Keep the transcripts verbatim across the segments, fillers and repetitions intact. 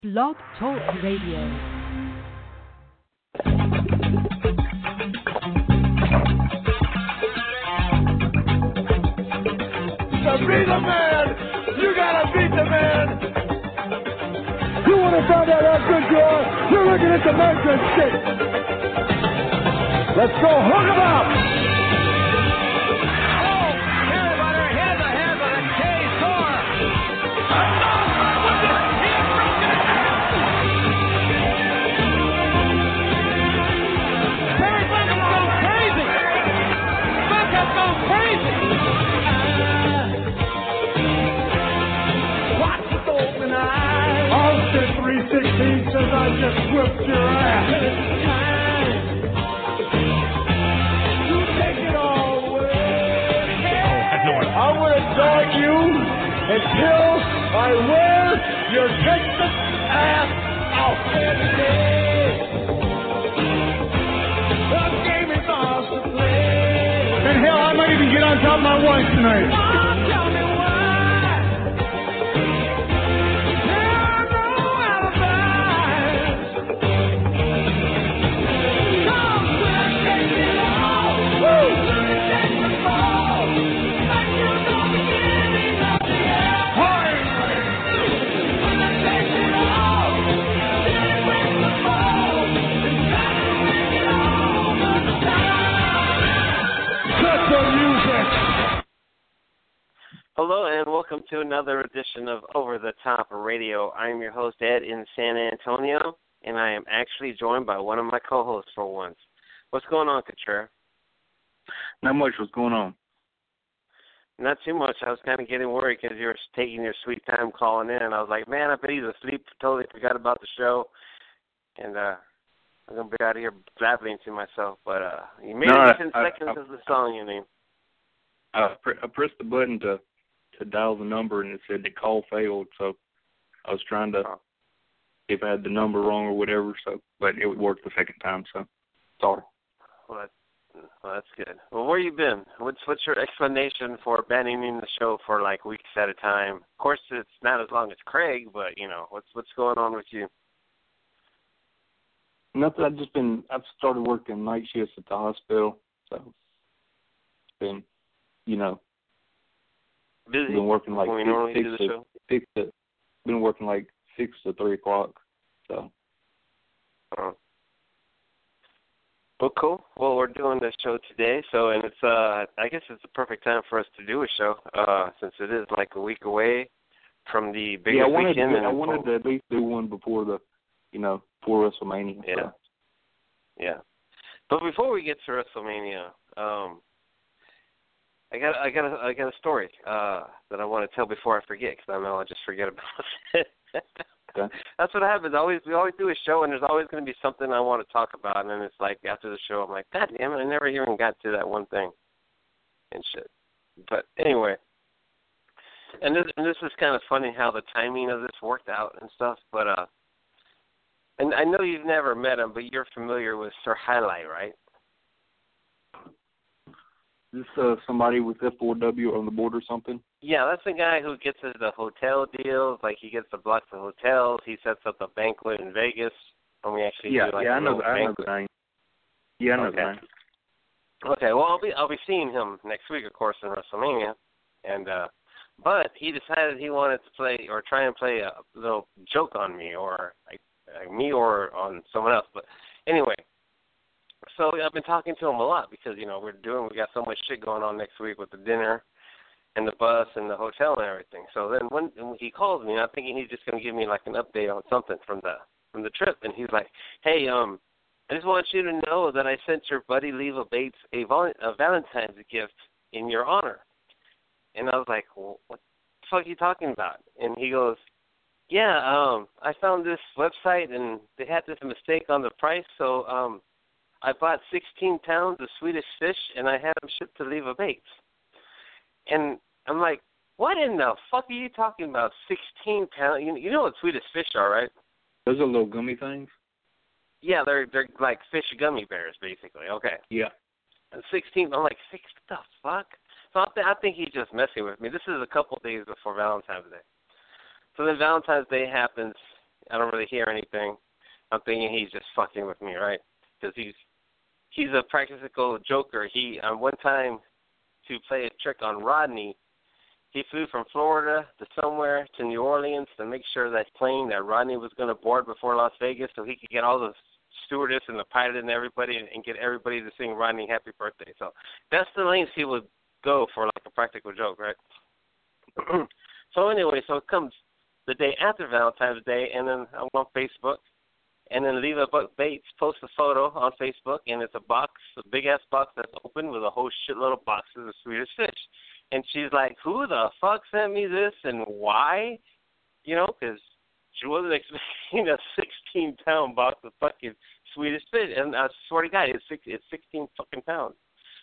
Blog Talk Radio. To be the man, you gotta beat the man. You want to find out how good you are? You're looking at the measuring stick. Let's go, hook 'em up. Oh, everybody, here's the head of the K-Tor. With it, he has broken it. Barry Buck has gone crazy. Buck has gone crazy. Austin three sixteen says I just whipped your ass. You take it all away. I'm going to dog you until I wear your Texas ass out. The game is ours to play. And hell, I might even get on top of my wife tonight. Oh, tell me why. Hello and welcome to another edition of Over the Top Radio. I'm your host, Ed, in San Antonio, and I am actually joined by one of my co-hosts for once. What's going on, Couture? Not much. What's going on? Not too much. I was kind of getting worried because you were taking your sweet time calling in, and I was like, man, I bet he's asleep. Totally forgot about the show, and uh, I'm going to be out of here blabbing to myself. But uh, you made no, it in ten I, seconds I, of the song, you mean? I, I pressed the button to to dial the number, and it said the call failed. So I was trying to, oh. if I had the number wrong or whatever. So, but it worked the second time. So sorry. Well, that's, well, that's good. Well, where you been? What's what's your explanation for abandoning the show for like weeks at a time? Of course, it's not as long as Craig, but you know, what's what's going on with you? Nothing. I've just been. I've started working night shifts at the hospital. So it's been, you know. Busy? Been working like when we six, normally six do the to, show? Six to, been working like six to three o'clock. So. Oh. Well, cool. Well, we're doing this show today, so and it's uh, I guess it's the perfect time for us to do a show, uh, since it is like a week away from the biggest yeah, I wanted weekend. To, in I wanted to at least do one before the, you know, before WrestleMania. Yeah. So. Yeah. But before we get to WrestleMania, um. I got, I got, a, I got a story uh, that I want to tell before I forget, because I know I'll just forget about it. Okay. That's what happens. Always, we always do a show, and there's always going to be something I want to talk about, and then it's like after the show, I'm like, God damn it, I never even got to that one thing, and shit. But anyway, and this, and this is kind of funny how the timing of this worked out and stuff. But uh, and I know you've never met him, but you're familiar with Sir Highlight, right? Is this uh, somebody with F four W on the board or something? Yeah, that's the guy who gets us the hotel deals. Like, he gets the blocks of hotels. He sets up a banquet in Vegas, and we actually yeah, do like yeah, a I know, little I know banquet. the name. Yeah, I know okay. the name. Okay, well, I'll be I'll be seeing him next week, of course, in WrestleMania, and uh, but he decided he wanted to play or try and play a little joke on me, or like, like me, or on someone else. But anyway. So I've been talking to him a lot because, you know, we're doing, we got so much shit going on next week with the dinner and the bus and the hotel and everything. So then when, when he calls me, I'm thinking he's just going to give me like an update on something from the from the trip. And he's like, hey, um, I just want you to know that I sent your buddy Leva Bates a, vol- a Valentine's gift in your honor. And I was like, well, what the fuck are you talking about? And he goes, yeah, um, I found this website and they had this mistake on the price, so um, I bought sixteen pounds of Swedish fish, and I had them shipped to Leva Bates. And I'm like, what in the fuck are you talking about, sixteen pounds? You, you know what Swedish fish are, right? Those are little gummy things? Yeah, they're they're like fish gummy bears, basically. Okay. Yeah. And sixteen, I'm like, six, the fuck? So I, th- I think he's just messing with me. This is a couple days before Valentine's Day. So then Valentine's Day happens, I don't really hear anything. I'm thinking he's just fucking with me, right? Because he's he's a practical joker. He um, one time to play a trick on Rodney, he flew from Florida to somewhere to New Orleans to make sure that plane that Rodney was going to board before Las Vegas, so he could get all the stewardess and the pilot and everybody and, and get everybody to sing Rodney happy birthday. So that's the lengths he would go for, like a practical joke, right? So anyway, so it comes the day after Valentine's Day, and then I'm on Facebook, and then Leva Buck Bates posts a photo on Facebook, and it's a box, a big-ass box that's open with a whole shitload of boxes of Swedish Fish. And she's like, who the fuck sent me this and why? You know, because she wasn't expecting a sixteen-pound box of fucking Swedish Fish. And I swear to God, it's, six, it's sixteen fucking pounds.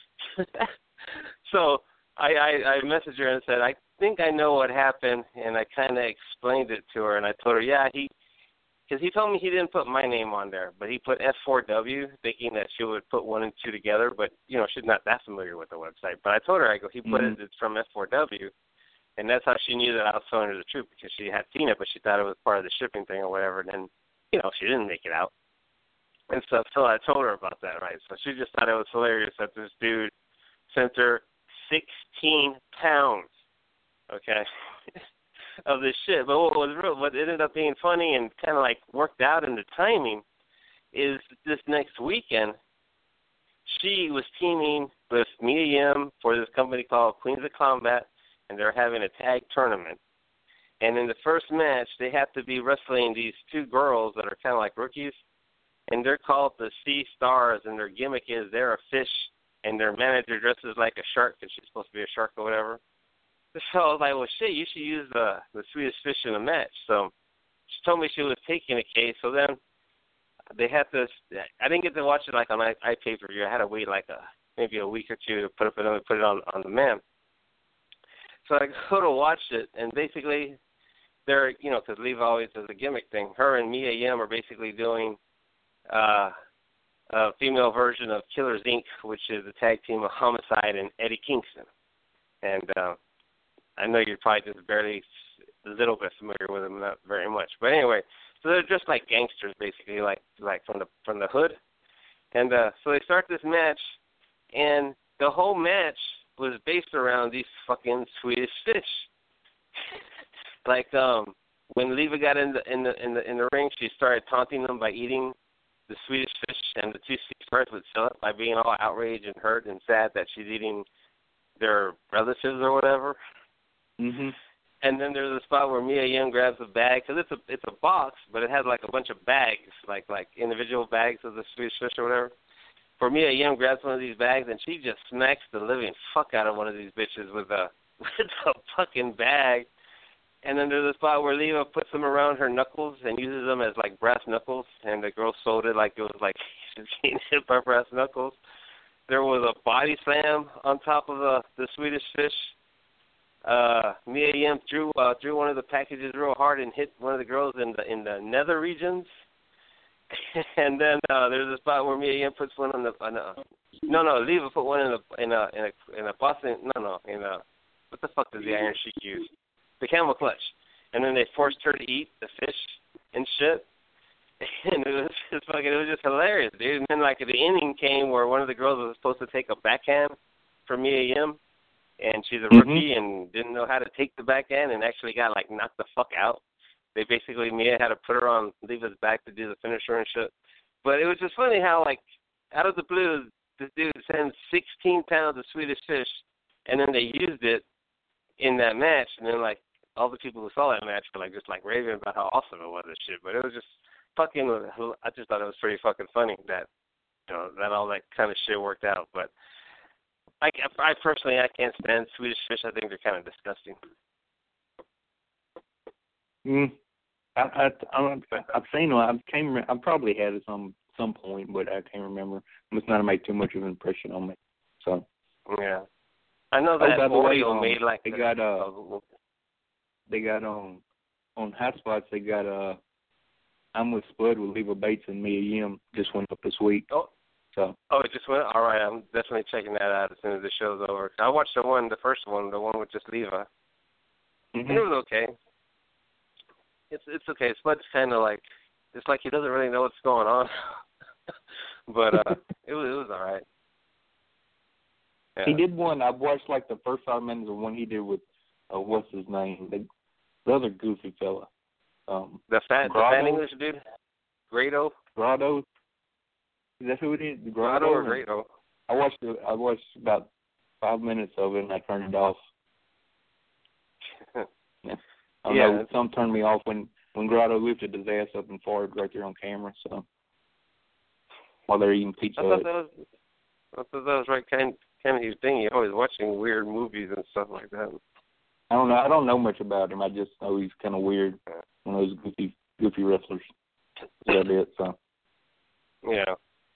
So I, I, I messaged her and said, I think I know what happened, and I kind of explained it to her, and I told her, yeah, he, because he told me he didn't put my name on there, but he put F four W, thinking that she would put one and two together, but, you know, she's not that familiar with the website. But I told her, I go, he put mm-hmm. it, it's from F four W, and that's how she knew that I was telling her the truth, because she had seen it, but she thought it was part of the shipping thing or whatever, and then, you know, she didn't make it out. And stuff, so I told her about that, right? So she just thought it was hilarious that this dude sent her sixteen pounds, okay, of this shit. But what was real, what ended up being funny and kind of like worked out in the timing is this next weekend, she was teaming with Mia Yim for this company called Queens of Combat, and they're having a tag tournament. And in the first match, they have to be wrestling these two girls that are kind of like rookies, and they're called the Sea Stars, and their gimmick is they're a fish, and their manager dresses like a shark because she's supposed to be a shark or whatever. So I was like, well, shit, you should use the, the Swedish Fish in a match. So she told me she was taking a case. So then they had to, I didn't get to watch it like on iPay-per-view. I had to wait like a maybe a week or two to put it, put it on, on demand. So I go to watch it, and basically they're, you know, because Leva always does a gimmick thing. Her and Mia Yim are basically doing uh, a female version of Killers, Incorporated, which is the tag team of Homicide and Eddie Kingston. And uh, I know you're probably just barely a little bit familiar with them, not very much. But anyway, so they're just like gangsters, basically, like like from the from the hood. And uh, so they start this match, and the whole match was based around these fucking Swedish Fish. Like um, when Leva got in the in the in the in the ring, she started taunting them by eating the Swedish Fish, and the two stars would sell it by being all outraged and hurt and sad that she's eating their relatives or whatever. Mhm. And then there's a spot where Mia Yim grabs a bag, because it's a it's a box, but it has like a bunch of bags, like like individual bags of the Swedish Fish or whatever. For Mia Yim grabs one of these bags, and she just smacks the living fuck out of one of these bitches with a with a fucking bag. And then there's a spot where Leva puts them around her knuckles and uses them as like brass knuckles, and the girl sold it like it was like she's getting hit by brass knuckles. There was a body slam on top of the the Swedish Fish. Uh, Mia Yim drew uh, drew one of the packages real hard and hit one of the girls in the in the nether regions. And then uh, there's a spot where Mia Yim puts one on the on a, no no Leva put one in a in a in a in a Boston no no in a what the fuck does the Iron Sheik use? The camel clutch. And then they forced her to eat the fish and shit. And it was just fucking it was just hilarious, dude. And then like the ending came where one of the girls was supposed to take a backhand from Mia Yim. And she's a rookie mm-hmm. and didn't know how to take the backhand and actually got, like, knocked the fuck out. They basically, Mia had to put her on Leva's back to do the finisher and shit. But it was just funny how, like, out of the blue, this dude sends sixteen pounds of Swedish Fish, and then they used it in that match. And then, like, all the people who saw that match were, like, just, like, raving about how awesome it was and shit. But it was just fucking, I just thought it was pretty fucking funny that, you know, that all that kind of shit worked out. But I, I personally, I can't stand Swedish Fish. I think they're kind of disgusting. Mm. I, I, I, I've seen them. I came. I probably had it some some point, but I can't remember. It must not have made too much of an impression on me. So. Yeah. I know that oh, Oreo um, made like they the, got uh they got um on Hotspots they got uh I'm with Spud with Leva Bates and Mia Yim just went up this week. Oh. So. Oh, it just went? All right, I'm definitely checking that out as soon as the show's over. I watched the one, the first one, the one with just Leva. Mm-hmm. And it was okay. it's it's okay. Spud's kind of like it's like he doesn't really know what's going on, but uh, it was it was all right. Yeah. He did one. I watched like the first five minutes of one he did with uh, what's his name, the, the other goofy fella. Um, the fat, the fat English dude, Grado. Grado. Is that who it is? Grado or Grado? I watched. it, I watched about five minutes of it and I turned it off. yeah. I yeah. know some turned me off when when Grado lifted his ass up and farted right there on camera. So while they're eating pizza. I thought that was. I thought that was right kind kind of his thing. He's always watching weird movies and stuff like that. I don't know. I don't know much about him. I just know he's kind of weird. One of those goofy, goofy wrestlers. That's it. So. Yeah.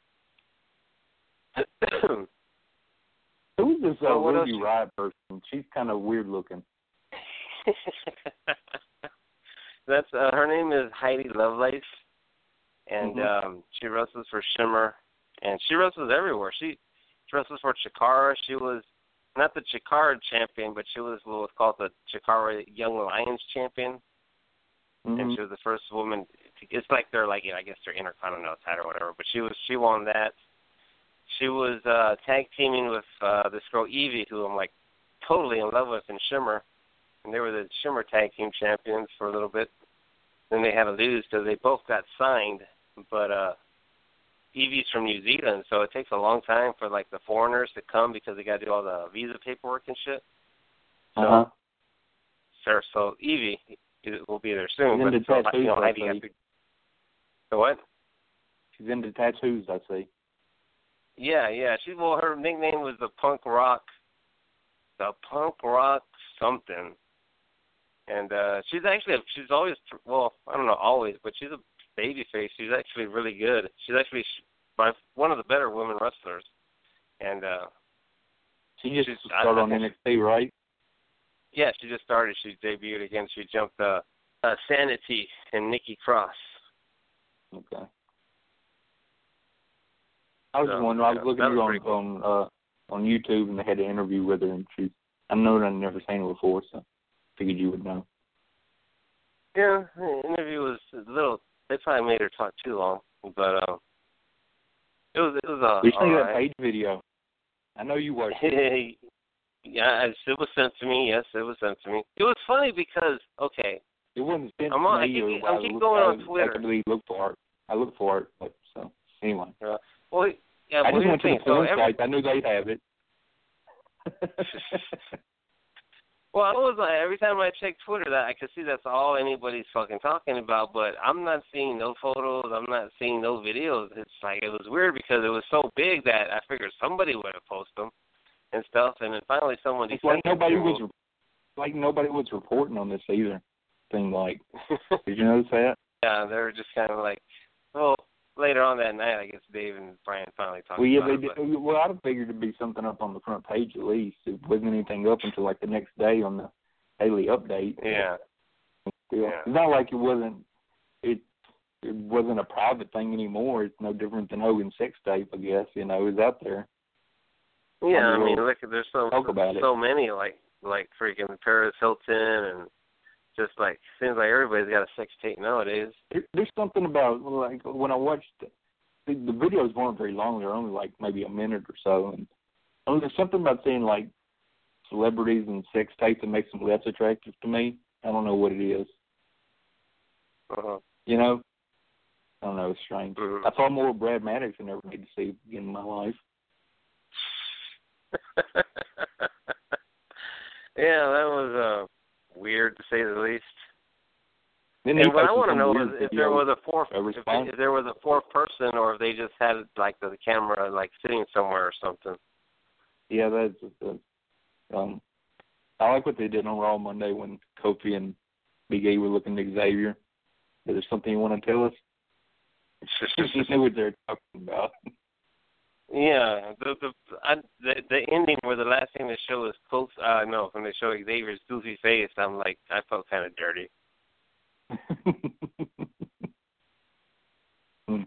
Who's this uh, well, Ruby Riott person? She's kind of weird looking. That's uh, her name is Heidi Lovelace, and mm-hmm. um, she wrestles for Shimmer, and she wrestles everywhere. She, she wrestles for Chikara. She was not the Chikara champion, but she was what was called the Chikara Young Lions champion, mm-hmm. and she was the first woman. It's like they're like I guess their Intercontinental title or whatever, but she was she won that. She was uh, tag teaming with uh, this girl Evie, who I'm like totally in love with in Shimmer, and they were the Shimmer tag team champions for a little bit. Then they had to lose because they both got signed, but uh, Evie's from New Zealand, so it takes a long time for like the foreigners to come because they got to do all the visa paperwork and shit. So, uh-huh. so, so Evie will be there soon. She's but into so, tattoos, you know, I Heidi see. has to, the what? She's into tattoos, I see. Yeah, yeah. She well, her nickname was the Punk Rock, the Punk Rock something, and uh, she's actually she's always well, I don't know always, but she's a baby face. She's actually really good. She's actually by one of the better women wrestlers, and uh, she just she's, started I, on I N X T, right? Yeah, she just started. She debuted again. She jumped uh, uh, Sanity and Nikki Cross. Okay. I was So, just wondering. I was yeah, looking at was her on cool. on, uh, on YouTube, and they had an interview with her, and she. I know that I've never seen her before, so figured you would know. Yeah, the interview was a little. They probably made her talk too long, but um, it was it was uh. We seen right. that page video. I know you watched it. Yeah, it was sent to me. Yes, it was sent to me. It was funny because okay. It wasn't sent I'm to on, me. I keep, or I I keep looked, going I on Twitter. actively look for it. I look for it, but so anyway. Uh, well, yeah. I well, just went to the so porn every, site. I knew they'd have it. Well, I was like, every time I check Twitter, that I could see that's all anybody's fucking talking about. But I'm not seeing no photos. I'm not seeing no videos. It's like it was weird because it was so big that I figured somebody would have posted them and stuff. And then finally, someone It's like sent nobody them was like nobody was reporting on this either. Thing like, did you notice that? Yeah, they were just kind of like, well, later on that night, I guess Dave and Brian finally talked Well, yeah, about they it. did, well, I'd have figured it'd be something up on the front page at least. It wasn't anything up until like the next day on the daily update. Yeah. Yeah. yeah. It's not like it wasn't. It it wasn't a private thing anymore. It's no different than Hogan's sex tape, I guess. You know, it's out there. Yeah, I mean, look, there's so talk about so it. many like like freaking Paris Hilton and. Just like seems like everybody's got a sex tape nowadays. There, there's something about like when I watched the, the videos weren't very long; they're only like maybe a minute or so. And I mean, there's something about seeing like celebrities and sex tapes that makes them less attractive to me. I don't know what it is. Uh-huh. You know, I don't know. It's strange. Mm-hmm. I saw more of Brad Maddox than I ever need to see in my life. Yeah, that was uh. weird to say the least. Then and what I want to know is if there was a fourth, if, if there was a fourth person, or if they just had like the camera like sitting somewhere or something. Yeah, that's. Uh, um, I like what they did on Raw Monday when Kofi and Big E were looking at Xavier. Is there something you want to tell us? You know what they're talking about. Yeah, the the, I, the the ending where the last thing they show is close. Uh, no, when they show Xavier's goofy face, I'm like, I felt kind of dirty. hmm.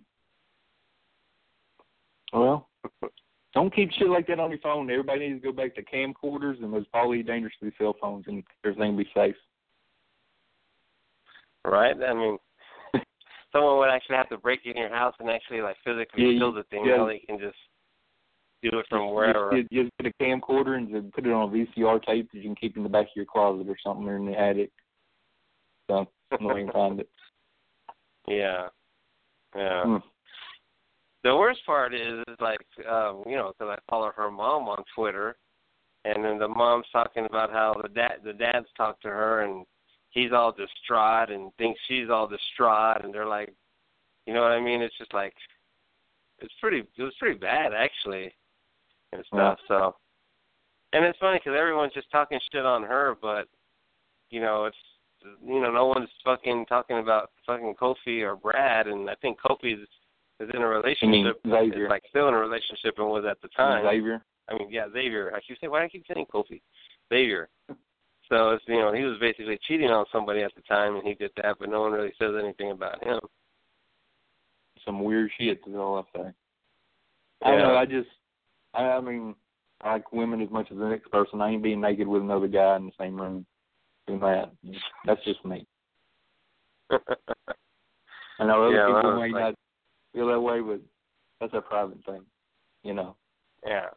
Well, don't keep shit like that on your phone. Everybody needs to go back to camcorders and those poly dangerously cell phones, and everything will be safe. Right? I mean, someone would actually have to break in your house and actually like physically yeah, kill the thing. Yeah. Now they can just do it from wherever. Just, just get a camcorder and just put it on a V C R tape that you can keep in the back of your closet or something, or in the attic. So no one can find it. Yeah. Yeah. Hmm. The worst part is, is like, um, you know, because I follow her mom on Twitter, and then the mom's talking about how the dad, the dad's talked to her, and he's all distraught and thinks she's all distraught, and they're like, you know what I mean? It's just like, it's pretty, it was pretty bad actually, and stuff. Yeah. So, and it's funny because everyone's just talking shit on her, but you know, it's, you know, no one's fucking talking about fucking Kofi or Brad, and I think Kofi is, is in a relationship, is like still in a relationship and was at the time. Xavier. I mean, yeah, Xavier. I keep saying, why do I keep saying Kofi? Xavier. So, it's, you know, he was basically cheating on somebody at the time, and he did that, but no one really says anything about him. Some weird shit is all I say. Yeah. I don't know, I just, I, I mean, I like women as much as the next person. I ain't being naked with another guy in the same room doing that. That's just me. I know other yeah, people well, may like, not feel that way, but that's a private thing, you know. Yeah.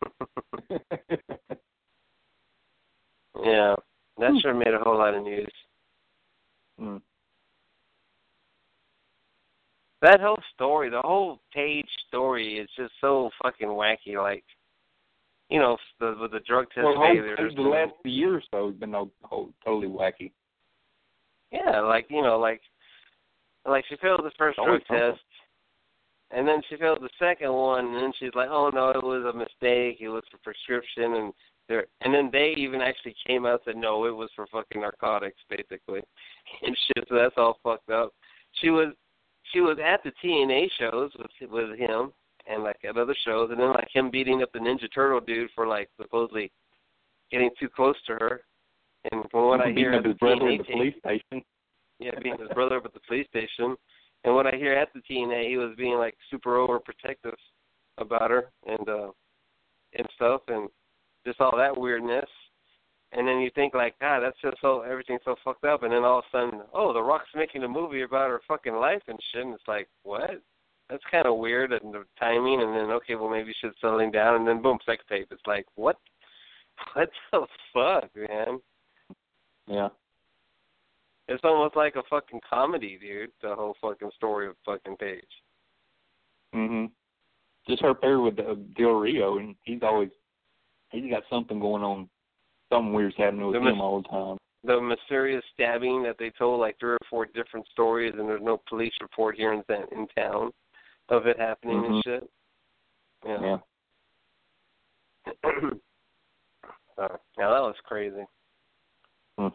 Yeah, that sure made a whole lot of news. Mm. That whole story, the whole Paige story is just so fucking wacky. Like, you know, the, with the drug test well, failure. Whole, the last year or so has been no, whole, totally wacky. Yeah, like, you know, like, like she failed the first drug test, and then she failed the second one, and then she's like, oh, no, it was a mistake. It was for prescription, and there, and then they even actually came out and said, no, it was for fucking narcotics, basically, and shit. So that's all fucked up. She was, she was at the T N A shows with with him, and like at other shows, and then like him beating up the Ninja Turtle dude for like supposedly getting too close to her. And from what I hear at the T N A at the police station. Yeah, beating his brother up at the police station. And what I hear at the T N A, he was being like super overprotective about her and uh and stuff, and just all that weirdness. And then you think like, God, that's just so everything's so fucked up. And then all of a sudden, oh, The Rock's making a movie about her fucking life and shit. And it's like, what? That's kind of weird, and the timing. And then okay, well maybe shit's settling down. And then boom, sex tape. It's like, what? What the fuck, man? Yeah. It's almost like a fucking comedy, dude, the whole fucking story of fucking Paige. Mhm. Just her pair with uh, Del Rio, and he's always, he's got something going on. Something weird's happening with the him mis- all the time. The mysterious stabbing that they told like three or four different stories, and there's no police report here in, in town of it happening mm-hmm. and shit. Yeah. Yeah. uh, yeah, that was crazy. Hmm.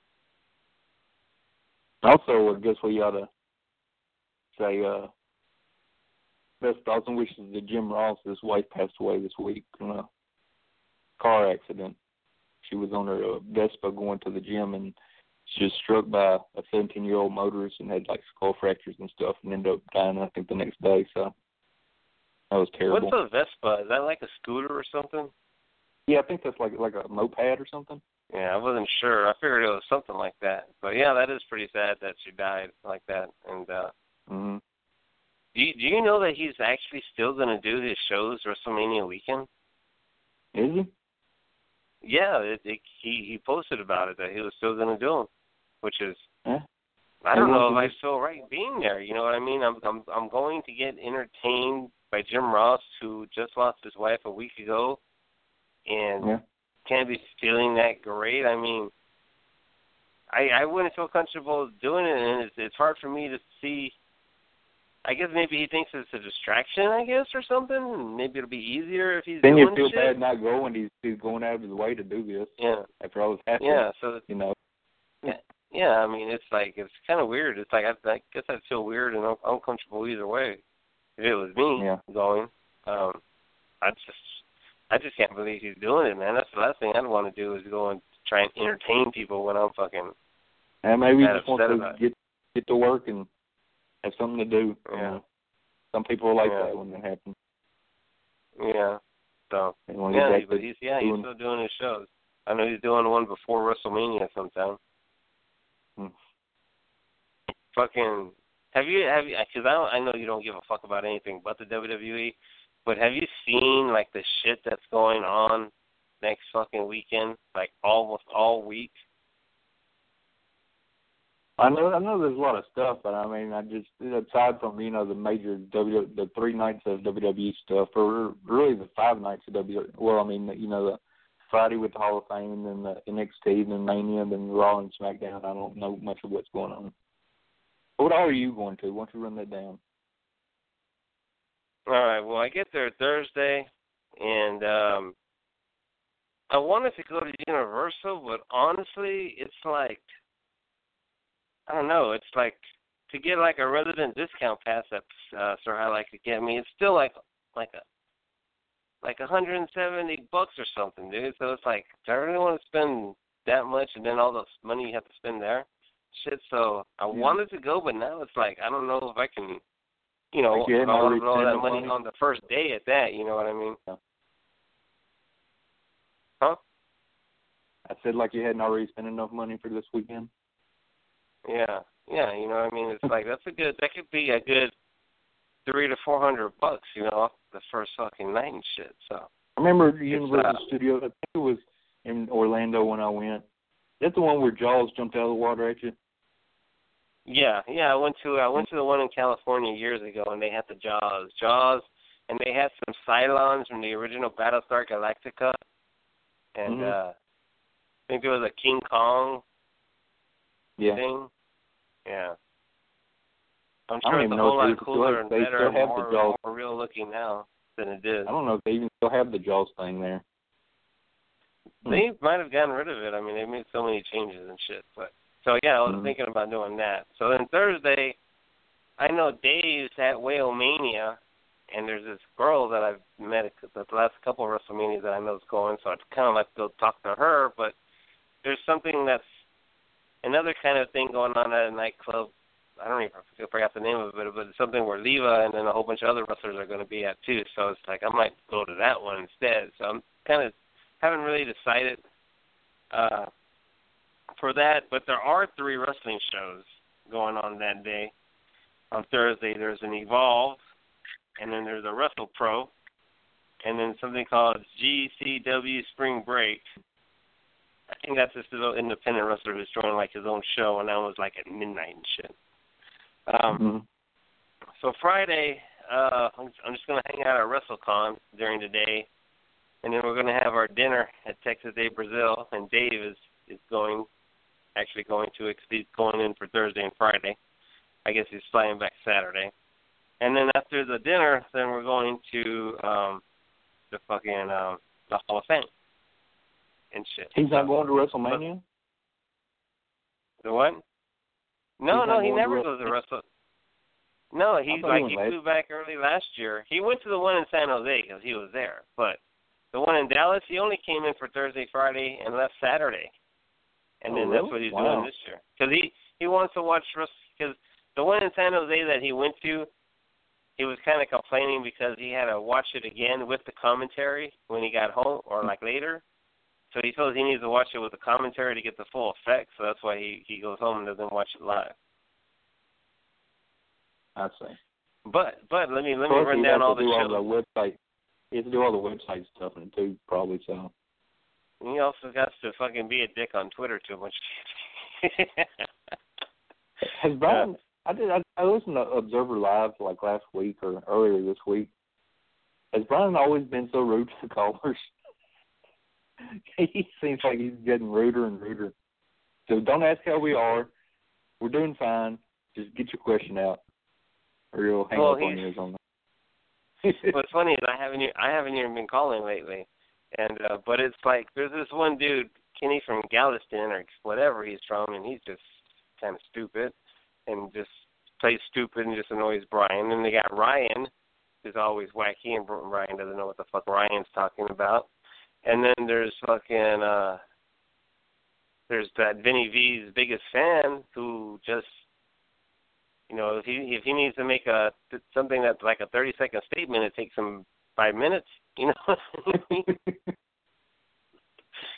Also, I guess we ought to say uh, best thoughts and wishes to Jim Ross. His wife passed away this week in a car accident. She was on her uh, Vespa going to the gym, and she was struck by a seventeen-year-old motorist and had like skull fractures and stuff, and ended up dying, I think, the next day. So that was terrible. What's a Vespa? Is that like a scooter or something? Yeah, I think that's like like a moped or something. Yeah, I wasn't sure. I figured it was something like that. But yeah, that is pretty sad that she died like that. And uh, mm-hmm. do you, do you know that he's actually still going to do his shows WrestleMania weekend? Is he? Yeah, it, it, he he posted about it that he was still going to do them, which is yeah. I don't know if I feel right being there. You know what I mean? I'm I'm I'm going to get entertained by Jim Ross, who just lost his wife a week ago, and yeah. can't be feeling that great. I mean, I I wouldn't feel comfortable doing it, and it's it's hard for me to see. I guess maybe he thinks it's a distraction, I guess, or something. Maybe it'll be easier if he's then doing you feel shit. bad not going. He's he's going out of his way to do this. Yeah. After all this happened. Yeah. So you know. Yeah. Yeah. I mean, it's like it's kind of weird. It's like I, I guess I'd feel weird and un- uncomfortable either way if it was me yeah. going. Um, I just I just can't believe he's doing it, man. That's the last thing I'd want to do is go and try and entertain people when I'm fucking. And maybe he that just wants upset to get get to work and have something to do. Yeah. You know? Some people are like Yeah. that when that happens. Yeah. So yeah, yeah, but he's yeah he's still doing his shows. I know he's doing one before WrestleMania sometime. Hmm. fucking have you have you because I don't, I know you don't give a fuck about anything but the W W E, but have you seen like the shit that's going on next fucking weekend, like almost all week? I know, I know, there's a lot of stuff, but I mean, I just aside from you know the major W, the three nights of W W E stuff, or really the five nights of W. Well, I mean, you know, the Friday with the Hall of Fame, and then the N X T, and then Mania, and then Raw and SmackDown. I don't know much of what's going on. What all are you going to? Why don't you run that down? All right. Well, I get there Thursday, and um, I wanted to go to Universal, but honestly, it's like. I don't know. It's like to get like a resident discount pass that uh, Sir Highlight could get me. It's still like like a like one hundred seventy bucks or something, dude. So it's like, do I really want to spend that much and then all the money you have to spend there? Shit. So I yeah. wanted to go, but now it's like I don't know if I can. You know, like you I want to blow all that money, money on the first day at that. You know what I mean? Yeah. Huh? I said like you hadn't already spent enough money for this weekend. Yeah, yeah, you know what I mean? It's like, that's a good, that could be a good three to four hundred bucks, you know, off the first fucking night and shit, so. I remember the Universal uh, Studios, I think it was in Orlando when I went. Is that the one where Jaws jumped out of the water at you? Yeah, yeah, I went to, I went to the one in California years ago, and they had the Jaws, Jaws, and they had some Cylons from the original Battlestar Galactica, and mm-hmm. uh, I think there was a King Kong yeah. thing. Yeah. I'm I sure it's a whole lot cooler and they better still have and more, the Jaws. more real looking now than it did. I don't know if they even still have the Jaws thing there. They hmm. might have gotten rid of it. I mean, they made so many changes and shit. But so yeah, I was mm-hmm. thinking about doing that. So then Thursday, I know Dave's at Whale-Mania, and there's this girl that I've met at the last couple of WrestleManias that I know is going, so I'd kind of like to go talk to her. But there's something that's another kind of thing going on at a nightclub. I don't even I forgot the name of it, but it's something where Leva and then a whole bunch of other wrestlers are going to be at too. So it's like I might go to that one instead. So I'm kind of haven't really decided uh, for that. But there are three wrestling shows going on that day. On Thursday, there's an Evolve, and then there's a Wrestle Pro, and then something called G C W Spring Break. I think that's just a little independent wrestler who's throwing like his own show, and that was like at midnight and shit. Um, mm-hmm. So Friday, uh, I'm just going to hang out at WrestleCon during the day, and then we're going to have our dinner at Texas Day Brazil, and Dave is, is going, actually going to it because he's going in for Thursday and Friday. I guess he's flying back Saturday. And then after the dinner, then we're going to um, the fucking um, the Hall of Fame. And shit. He's not going to WrestleMania? The what? No, He's no, he going never to goes to Wrestle. No, he's like he, he flew back early last year. He went to the one in San Jose because he was there, but the one in Dallas, he only came in for Thursday, Friday, and left Saturday, and oh, then really? that's what he's wow. doing this year because he he wants to watch because the one in San Jose that he went to, he was kind of complaining because he had to watch it again with the commentary when he got home or like later. So he feels he needs to watch it with the commentary to get the full effect, so that's why he, he goes home and doesn't watch it live. I see. But but let me let me run down all the shows. All the website. He has to do all the website stuff and too, probably so. He also got to fucking be a dick on Twitter too much. Has Brian? Uh, I did. I, I listened to Observer Live like last week or earlier this week. Has Brian always been so rude to the callers? He seems like he's getting ruder and ruder. So don't ask how we are. We're doing fine. Just get your question out, or you'll hang well, up on you on that. What's funny is I haven't I haven't even been calling lately, and uh, but it's like there's this one dude, Kenny from Galveston or whatever he's from, and he's just kind of stupid and just plays stupid and just annoys Brian. And they got Ryan, who's always wacky, and Ryan doesn't know what the fuck Ryan's talking about. And then there's fucking, uh, there's that Vinny V's biggest fan who just, you know, if he if he needs to make a something that's like a thirty second statement, it takes him five minutes. You know what I mean?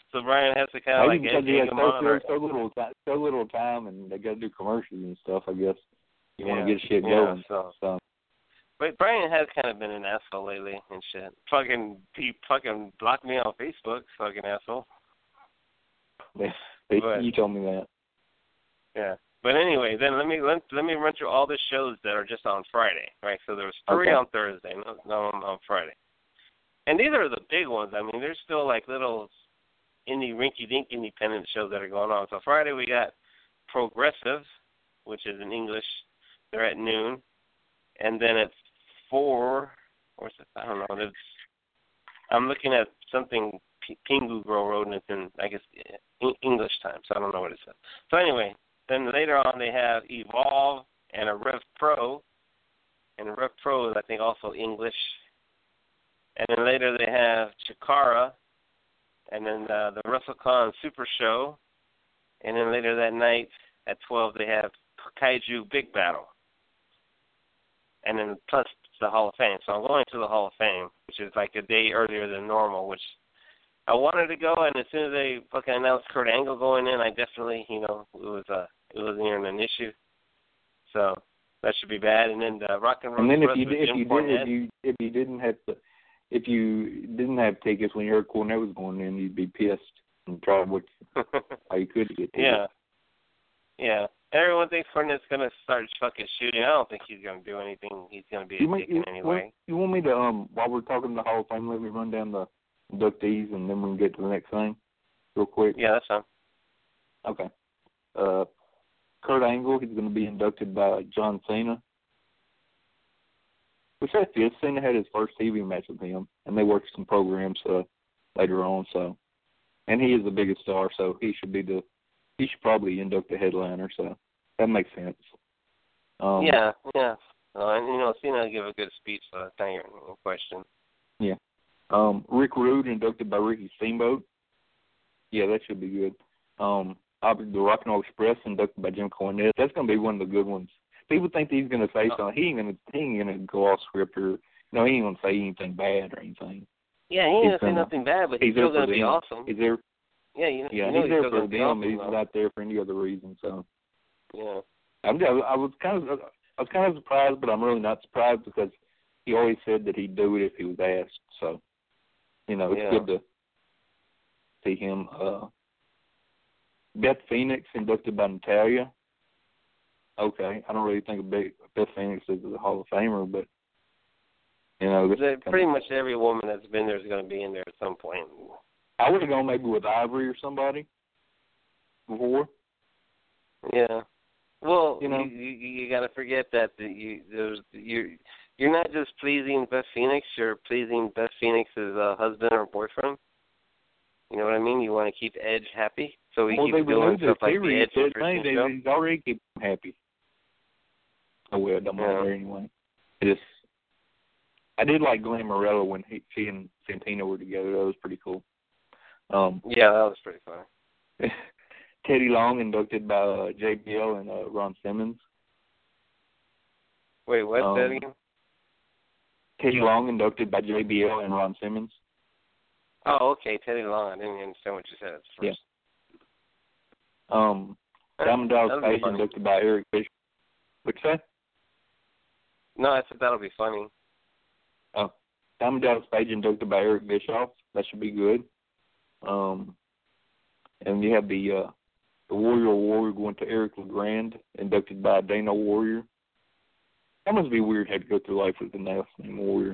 So Brian has to kind of like because egg he has him so, on. Or... so little time, so little time, and they got to do commercials and stuff. I guess you yeah, want to get shit yeah, going. So. so. But Brian has kind of been an asshole lately and shit. Fucking, he fucking blocked me on Facebook. Fucking asshole. They, they, but, you told me that. Yeah. But anyway, then let me let, let me run through all the shows that are just on Friday, right? So there was three okay. on Thursday, no, no on, on Friday. And these are the big ones. I mean, there's still like little indie rinky-dink independent shows that are going on. So Friday we got Progressive, which is in English. They're at noon. And then at four, or is it, I don't know. It's, I'm looking at something P- Pingu Grow Road, and it's in, I guess, English time. So I don't know what it says. So anyway. Then later on they have Evolve and a Rev Pro, and a Rev Pro is I think also English. And then later they have Chikara, and then uh, the WrestleCon Super Show, and then later that night at twelve they have Kaiju Big Battle, and then plus the Hall of Fame. So I'm going to the Hall of Fame, which is like a day earlier than normal, which I wanted to go, and as soon as they fucking announced Kurt Angle going in, I definitely, you know, it was a. Uh, It wasn't even an issue, so that should be bad. And then the Rock and Roll. And then if Express you with if Jim you Cornette. did if you if you didn't have to if you didn't have tickets when you heard Cornette was going in, you'd be pissed and try what how you could get tickets. Yeah, yeah. Everyone thinks Cornette's gonna start fucking shooting. I don't think he's gonna do anything. He's gonna be a you, dick you, in any way. You want me to um while we're talking the Hall of Fame, let me run down the inductees and then we can get to the next thing real quick. Yeah, that's fine. Okay. Uh. Kurt Angle, he's going to be inducted by John Cena. Which that's good. Cena had his first T V match with him, and they worked some programs uh, later on. So, and he is the biggest star, so he should be the he should probably induct the headliner. So that makes sense. Um, yeah, yeah. Uh, and you know, Cena will give a good speech, so that's not even a question. Yeah. Um, Rick Rude inducted by Ricky Steamboat. Yeah, that should be good. Um. The Rock and Roll Express inducted by Jim Cornette. That's going to be one of the good ones. People think he's going to say something. He ain't going to. He ain't going to go off script or. No, he ain't going to say anything bad or anything. Yeah, he ain't going to say nothing bad, but he's, he's still going to be awesome. He's there. Yeah, you know, yeah, you know he's he's there for them. Awesome, he's though. not there for any other reason. So. Yeah. I'm. I was kind of. I was kind of surprised, but I'm really not surprised because he always said that he'd do it if he was asked. So, you know, it's yeah. good to see him. Uh, Beth Phoenix inducted by Natalia. Okay, I don't really think of Beth Phoenix as a Hall of Famer, but you know, this pretty much every woman that's been there is going to be in there at some point. I would have gone maybe with Ivory or somebody before. Yeah, well, you know, you, you, you got to forget that the, you there's you you're not just pleasing Beth Phoenix, you're pleasing Beth Phoenix's uh, husband or boyfriend. You know what I mean? You want to keep Edge happy, so he well, keeps doing stuff like the Edge and Christian they, show. He's already keep him happy. Oh well, it don't matter yeah. anyway. I just, I did like Glenn Morello when he, she and Santino were together. That was pretty cool. Um, yeah, that was pretty funny. Teddy Long inducted by uh, J B L and uh, Ron Simmons. Wait, what? Um, that again? Teddy Long inducted by J B L and Ron Simmons. Oh, okay, Teddy Long. I didn't understand what you said at first. Yeah. Um, Diamond Dallas Page inducted by Eric Bischoff. What'd you say? No, I said that'll be funny. Oh, Diamond Dallas Page inducted by Eric Bischoff. That should be good. Um, and you have the uh, the Warrior Warrior going to Eric LeGrand, inducted by Dana Warrior. That must be weird having to go through life with the last name Warrior.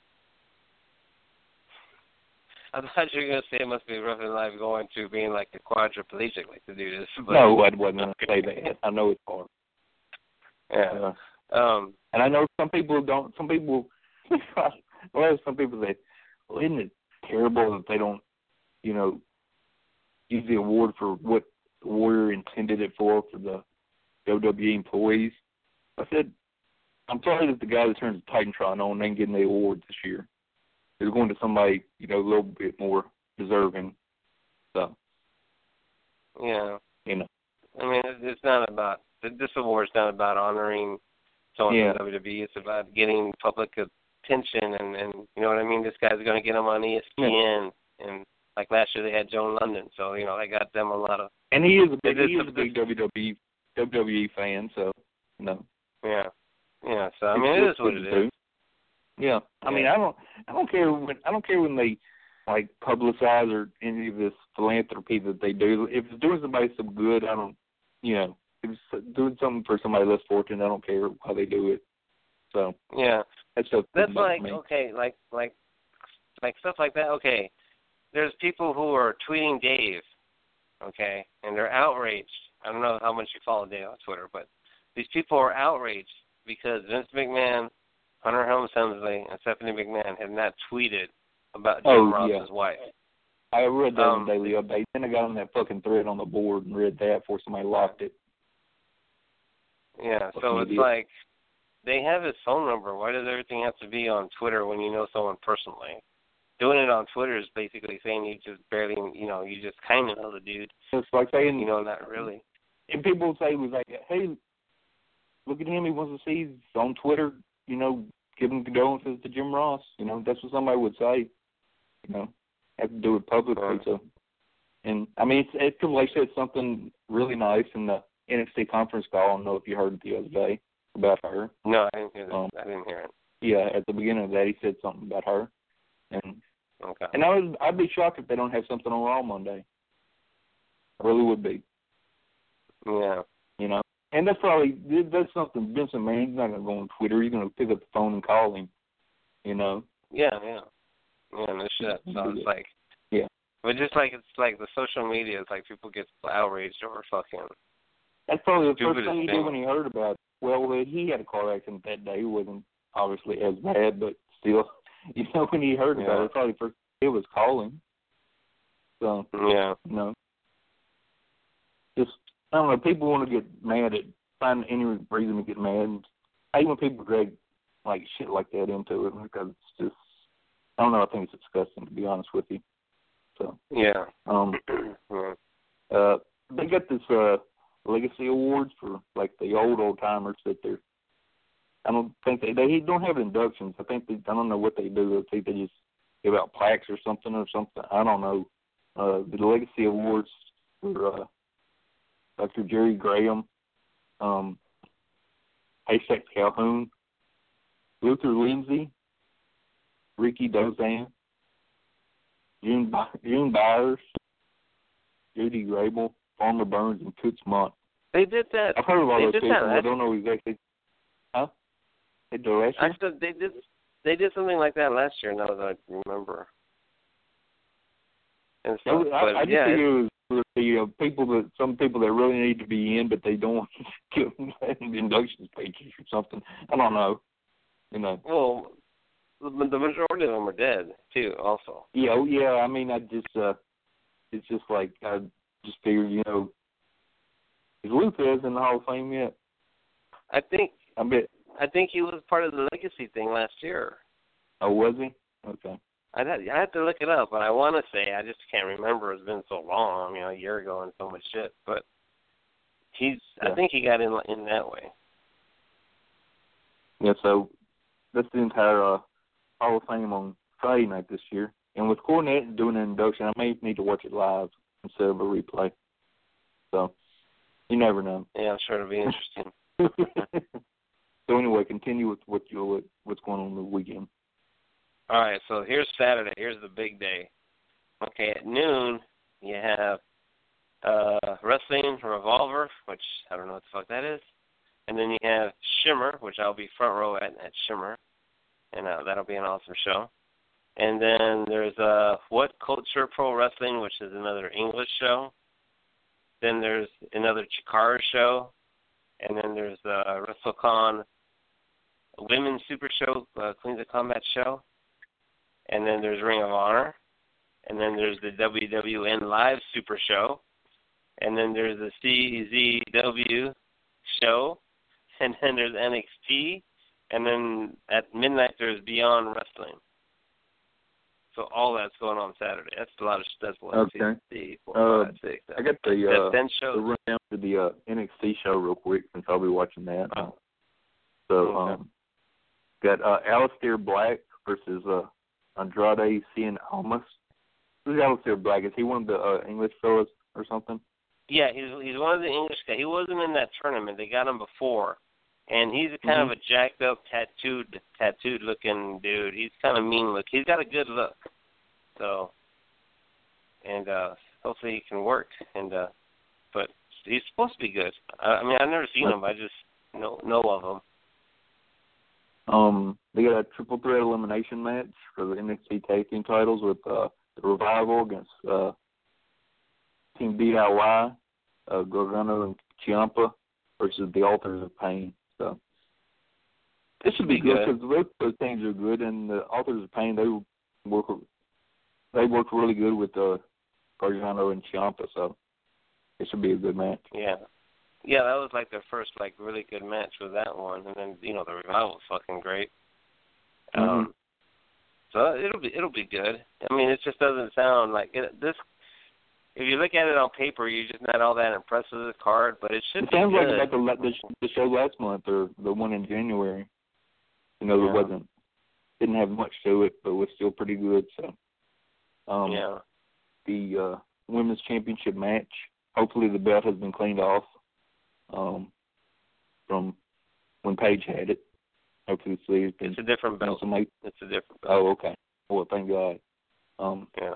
I thought you were going to say it must be rough in life going through being like a quadriplegic like to do this. But no, I wasn't going to say that. I know it's hard. Yeah. Uh, um, and I know some people don't, some people, well, some people say, well, isn't it terrible that they don't, you know, use the award for what the Warrior intended it for, for the W W E employees? I said, I'm sorry that the guy that turns the Titantron on ain't getting the award this year. It's going to somebody, you know, a little bit more deserving. So, yeah. You know. I mean, it's not about, this award's not about honoring someone yeah. in W W E. It's about getting public attention and, and, you know what I mean? This guy's going to get him on E S P N. Yeah. And like last year they had Joan London, so you know they got them a lot of. And he is a big, It he is is a big W W E W W E fan, so you know. Yeah, yeah. So I mean, it is what it is. Yeah, I yeah. mean, I don't, I don't care when, I don't care when they like publicize or any of this philanthropy that they do. If it's doing somebody some good, I don't, you know, if it's doing something for somebody less fortunate, I don't care how they do it. So yeah, that's stuff that's like me. okay, like like like stuff like that. Okay, there's people who are tweeting Dave, okay, and they're outraged. I don't know how much you follow Dave on Twitter, but these people are outraged because Vince McMahon, Hunter Helmsley Hemsley, and Stephanie McMahon have not tweeted about Jim oh, Ross's yeah. wife. I read that um, in the Daily Update. Then I got on that fucking thread on the board and read that before somebody locked it. Yeah, so it's like they have his phone number. Why does everything have to be on Twitter when you know someone personally? Doing it on Twitter is basically saying you just barely, you know, you just kind of know the dude. It's like saying, you know, not really. And people say was like, hey, look at him. He wants to see on Twitter, you know, giving condolences to Jim Ross. You know, that's what somebody would say. You know, have to do it publicly. Right. So, and I mean, it's, it's Triple H said something really nice in the N X T conference call. I don't know if you heard it the other day about her. No, I didn't hear that. Um, I didn't hear it. Yeah, at the beginning of that, he said something about her. And okay. And I would, I'd be shocked if they don't have something on Raw Monday. I really would be. Yeah. You know, and that's probably that's something Vince McMahon. He's not going to go on Twitter. He's going to pick up the phone and call him. You know. Yeah, yeah, yeah. No shit. So it's like, yeah. But just like it's like the social media, it's like people get outraged over fucking. That's probably the first thing he thing. did when he heard about it. Well, he had a car accident that day. It wasn't obviously as bad, but still, you know, when he heard yeah. about it, probably the first thing he was calling. So yeah, you know, just I don't know. People want to get mad at find any reason to get mad. I hate when people drag like shit like that into it because it's just I don't know. I think it's disgusting to be honest with you. So yeah, um, yeah. uh, they got this uh. Legacy Awards for like the old old timers that they're. I don't think they they don't have inductions. I think they I don't know what they do. I think they just give out plaques or something or something. I don't know. Uh, the Legacy Awards for uh, Doctor Jerry Graham, um, Haystack Calhoun, Luther Lindsay, Ricky Dozan, June June Byers, Judy Grable, Farmer Burns, and Toots Monk. They did that. I've heard of all they those did people. That. I don't know exactly. Huh? They did last year? Actually, they did. They did something like that last year. Now that I remember. And so, I, but, I just yeah, think it was the uh, people that some people that really need to be in, but they don't want to give them induction speeches or something. I don't know. You know. Well, the, the majority of them are dead too. Also. Yeah, oh, yeah. I mean, I just uh, it's just like I just figured, you know. Is Luthez in the Hall of Fame yet? I think. I bet. I think he was part of the legacy thing last year. Oh, was he? Okay. I'd have, I have to look it up, but I want to say I just can't remember. It's been so long. I mean, a year ago and so much shit. But he's. Yeah. I think he got in in that way. Yeah. So that's the entire uh, Hall of Fame on Friday night this year. And with Cornette doing an induction, I may need to watch it live instead of a replay. So. You never know. Yeah, I'm sure it'll be interesting. So anyway, continue with what you what's going on the weekend. All right, so here's Saturday. Here's the big day. Okay, at noon you have uh, Wrestling Revolver, which I don't know what the fuck that is, and then you have Shimmer, which I'll be front row at at Shimmer, and uh, that'll be an awesome show. And then there's uh, What Culture Pro Wrestling, which is another English show. Then there's another Chikara show, and then there's the uh, WrestleCon Women's Super Show, uh, Queens of Combat show, and then there's Ring of Honor, and then there's the W W N Live Super Show, and then there's the C Z W show, and then there's N X T, and then at midnight there's Beyond Wrestling. So all that's going on Saturday. That's a lot of that's one, okay. two, three, four, uh, five, six, seven. I got the uh, ten shows. the run down to the uh, N X T show real quick since I'll be watching that. Oh. So okay. um, got uh, Aleister Black versus uh, Andrade Cien Almas. Who's Alistair Black? Is he one of the uh, English fellas or something? Yeah, he's he's one of the English guys. He wasn't in that tournament. They got him before, and he's a kind mm-hmm. of a jacked up, tattooed, tattooed looking dude. He's kind of mean look. He's got a good look. So, and uh, hopefully he can work. And uh, but he's supposed to be good. I, I mean, I've never seen him. I just know know of him. Um, they got a triple threat elimination match for the N X T Tag Team titles with uh, the Revival against uh, Team D I Y, uh, Gargano and Ciampa versus the Authors of Pain. So this should be good because both those things are good, and the Authors of Pain they work they work really good with uh, Gargano and Ciampa. So it should be a good match. Yeah. Yeah, that was like their first like really good match with that one, and then you know the Revival's fucking great. Um, mm-hmm. So it'll be it'll be good. I mean, it just doesn't sound like it, this. If you look at it on paper, you're just not all that impressed with the card, but it should it be sounds good. like like the, the, the show last month or the one in January. You know, there yeah. wasn't didn't have much to it, but was still pretty good. So, um, yeah, the uh, women's championship match. Hopefully, the belt has been cleaned off. Um, from when Paige had it. Hopefully it's, been, it's a different belt. You know, it's a different belt. Oh, okay. Well, thank God. Um, yeah.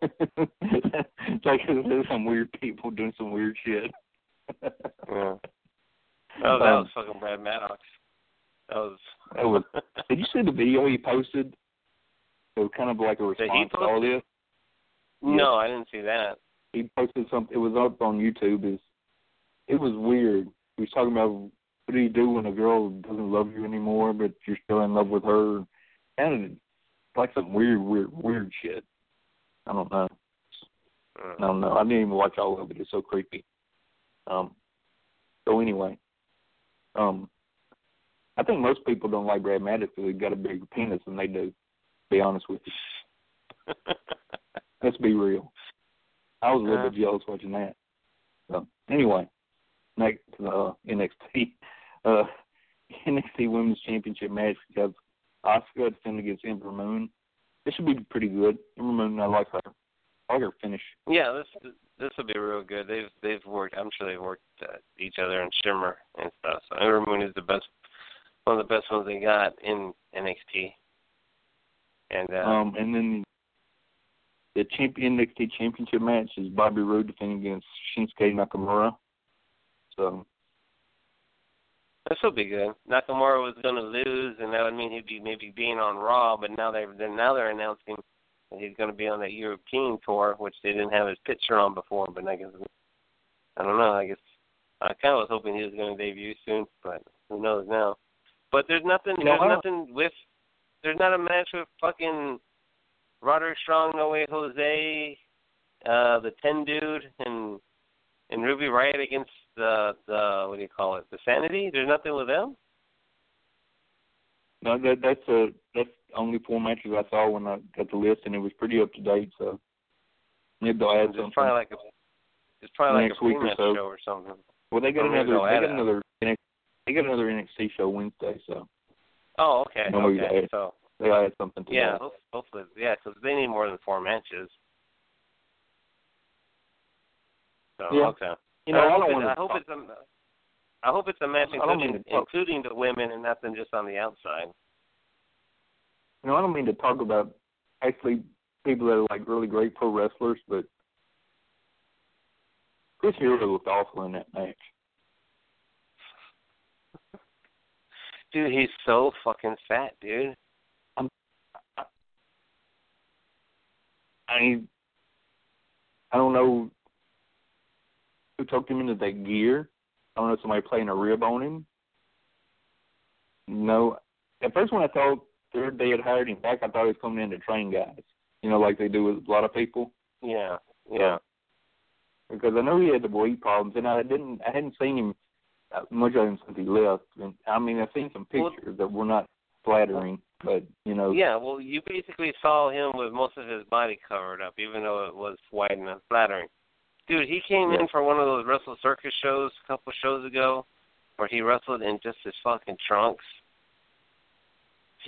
It's like there's some weird people doing some weird shit. yeah. Oh, that um, was fucking Brad Maddox. That was. that was. Did you see the video he posted? It was kind of like a response to all this. No, I didn't see that. He posted something. It was up on YouTube. Is It was weird. He was talking about what do you do when a girl doesn't love you anymore, but you're still in love with her. And it's like some weird, weird, weird shit. I don't know. I don't know. I didn't even watch all of it. It's so creepy. Um. So anyway, um, I think most people don't like Brad Maddox because he's got a bigger penis than they do. To be honest with you. Let's be real. I was a little uh, bit jealous watching that. So anyway. Next, uh, N X T, uh, N X T Women's Championship match. We have Asuka defending against Ember Moon. This should be pretty good. Ember Moon, I like her. I like her finish. Yeah, this this will be real good. They've they've worked. I'm sure they've worked uh, each other in Shimmer and stuff. So Ember Moon is the best, one of the best ones they got in N X T. And uh, um, and then the champion N X T Championship match is Bobby Roode defending against Shinsuke Nakamura. So this will be good. Nakamura was going to lose, and that would mean he'd be maybe being on Raw. But now they're then now they're announcing that he's going to be on that European tour, which they didn't have his picture on before. But I guess I don't know. I guess I kind of was hoping he was going to debut soon, but who knows now? But there's nothing. You know, there's nothing with. There's not a match with fucking Roderick Strong, No Way Jose, uh, the Ten Dude, and and Ruby Riott against the the what do you call it? The Sanity. There's nothing with them. No, that that's a that's only four matches I saw when I got the list, and it was pretty up to date. So maybe they'll add something. It's probably like a it's probably next like a week or so. show or something. Well, they got or another they got it. another they got another N X T show Wednesday. So oh, okay, maybe okay. Add, so they'll add something to yeah, that. hopefully, yeah, because they need more than four matches. So yeah. okay. You know, I, I, hope don't it, want I to hope talk. it's a I hope it's a match including, talk, including the women and nothing just on the outside. You know, I don't mean to talk about actually people that are like really great pro wrestlers, but Chris Hero looked awful in that match. Dude, he's so fucking fat, dude. I'm, I, I, I don't know who talked him into that gear. I don't know if somebody playing a rib on him. No. At first when I thought they had hired him back, I thought he was coming in to train guys. You know, like they do with a lot of people. Yeah, yeah. Because I know he had the weight problems, and I didn't, I hadn't seen him much of him since he left. And I mean, I've seen some pictures well, that were not flattering, but you know. Yeah, well, you basically saw him with most of his body covered up, even though it was white and unflattering. Dude, he came yeah. in for one of those Wrestle Circus shows a couple shows ago, where he wrestled in just his fucking trunks. He's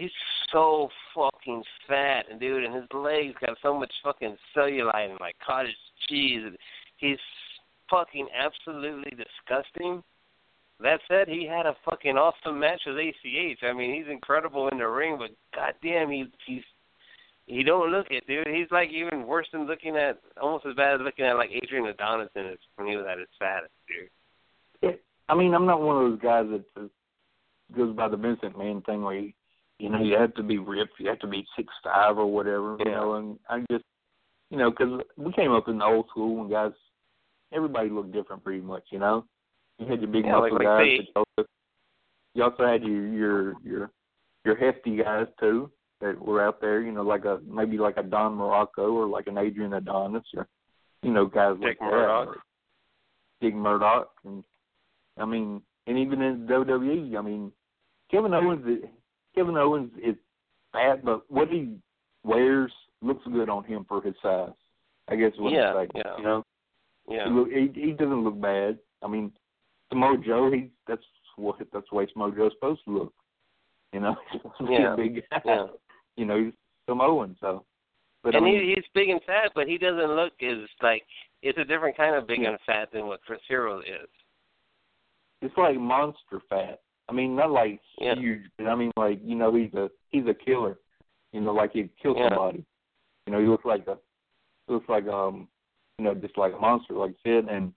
so fucking fat, and dude, and his legs got so much fucking cellulite and like cottage cheese. He's fucking absolutely disgusting. That said, he had a fucking awesome match with A C H. I mean, he's incredible in the ring, but goddamn, he he's he don't look it, dude. He's like even worse than looking at, almost as bad as looking at like Adrian Adonis in his, when he was at his fattest, dude. Yeah, I mean, I'm not one of those guys that uh, goes by the Vincent Man thing where you, you know, you have to be ripped, you have to be six five or whatever, you yeah. know. And I just, you know, because we came up in the old school when guys, everybody looked different pretty much, you know. You had your big yeah, muscle like, like guys. they, But you, also, you also had your your your your hefty guys too that were out there. You know, like a maybe like a Don Morocco or like an Adrian Adonis or you know guys Dick like Murdoch. that. Dick Murdoch, and I mean, and even in W W E, I mean, Kevin Owens. Is, Kevin Owens is fat, but what he wears looks good on him for his size. I guess what yeah, I'm saying. yeah, You know, yeah. he, look, he he doesn't look bad. I mean. Samoa Joe, he that's what that's the way Samoa Joe's supposed to look. You know, he's yeah. a big guy. Yeah. You know, he's Samoan, so. But and I mean, he, he's big and fat, but he doesn't look as like it's a different kind of big yeah. and fat than what Chris Hero is. It's like monster fat. I mean, not like yeah. huge, but I mean, like you know, he's a he's a killer. You know, like he'd kill yeah. somebody. You know, he looks like a looks like um, you know, just like a monster, like I said, and.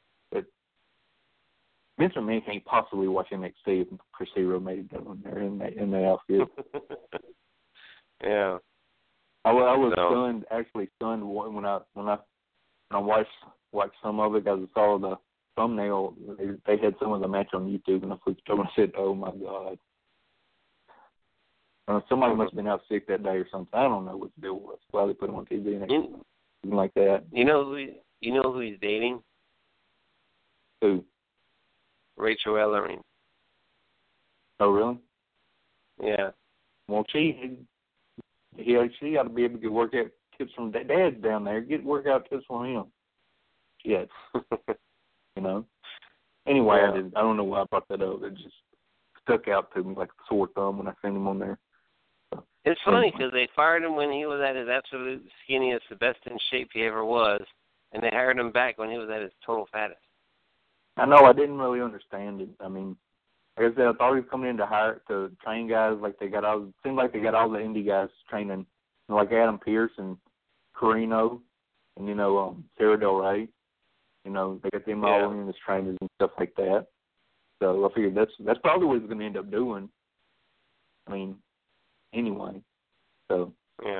Vince McMahon can't possibly watch N X T if Chris Hero made it down there in that in that outfit. yeah. I, I was so. stunned, actually stunned when I when I when I watched watched some of it because I saw the thumbnail. They, they had some of the match on YouTube, and I flipped over and said, "Oh my God!" Uh, somebody must have been out sick that day or something. I don't know what the deal was. Why they put him on T V and you, something like that. You know who he, you know who he's dating? Who? Rachel Ellering. Oh, really? Yeah. Well, she, he, she ought to be able to get workout tips from Dad down there. Get workout tips from him. Yes. You know? Anyway, yeah. I did. I don't know why I brought that up. It just stuck out to me like a sore thumb when I seen him on there. So, it's funny because anyway. they fired him when he was at his absolute skinniest, the best in shape he ever was, and they hired him back when he was at his total fattest. I know. I didn't really understand it. I mean, like I said, I thought he was coming in to hire to train guys like they got all. It seemed like they got all the indie guys training, you know, like Adam Pearce and Carino, and you know um, Sarah Del Rey. You know, they got them yeah. all in as trainers and stuff like that. So I figured that's that's probably what he's going to end up doing. I mean, anyway. So yeah.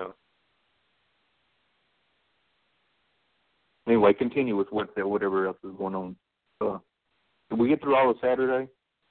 Anyway, continue with what whatever else is going on. Uh, did we get through all of Saturday?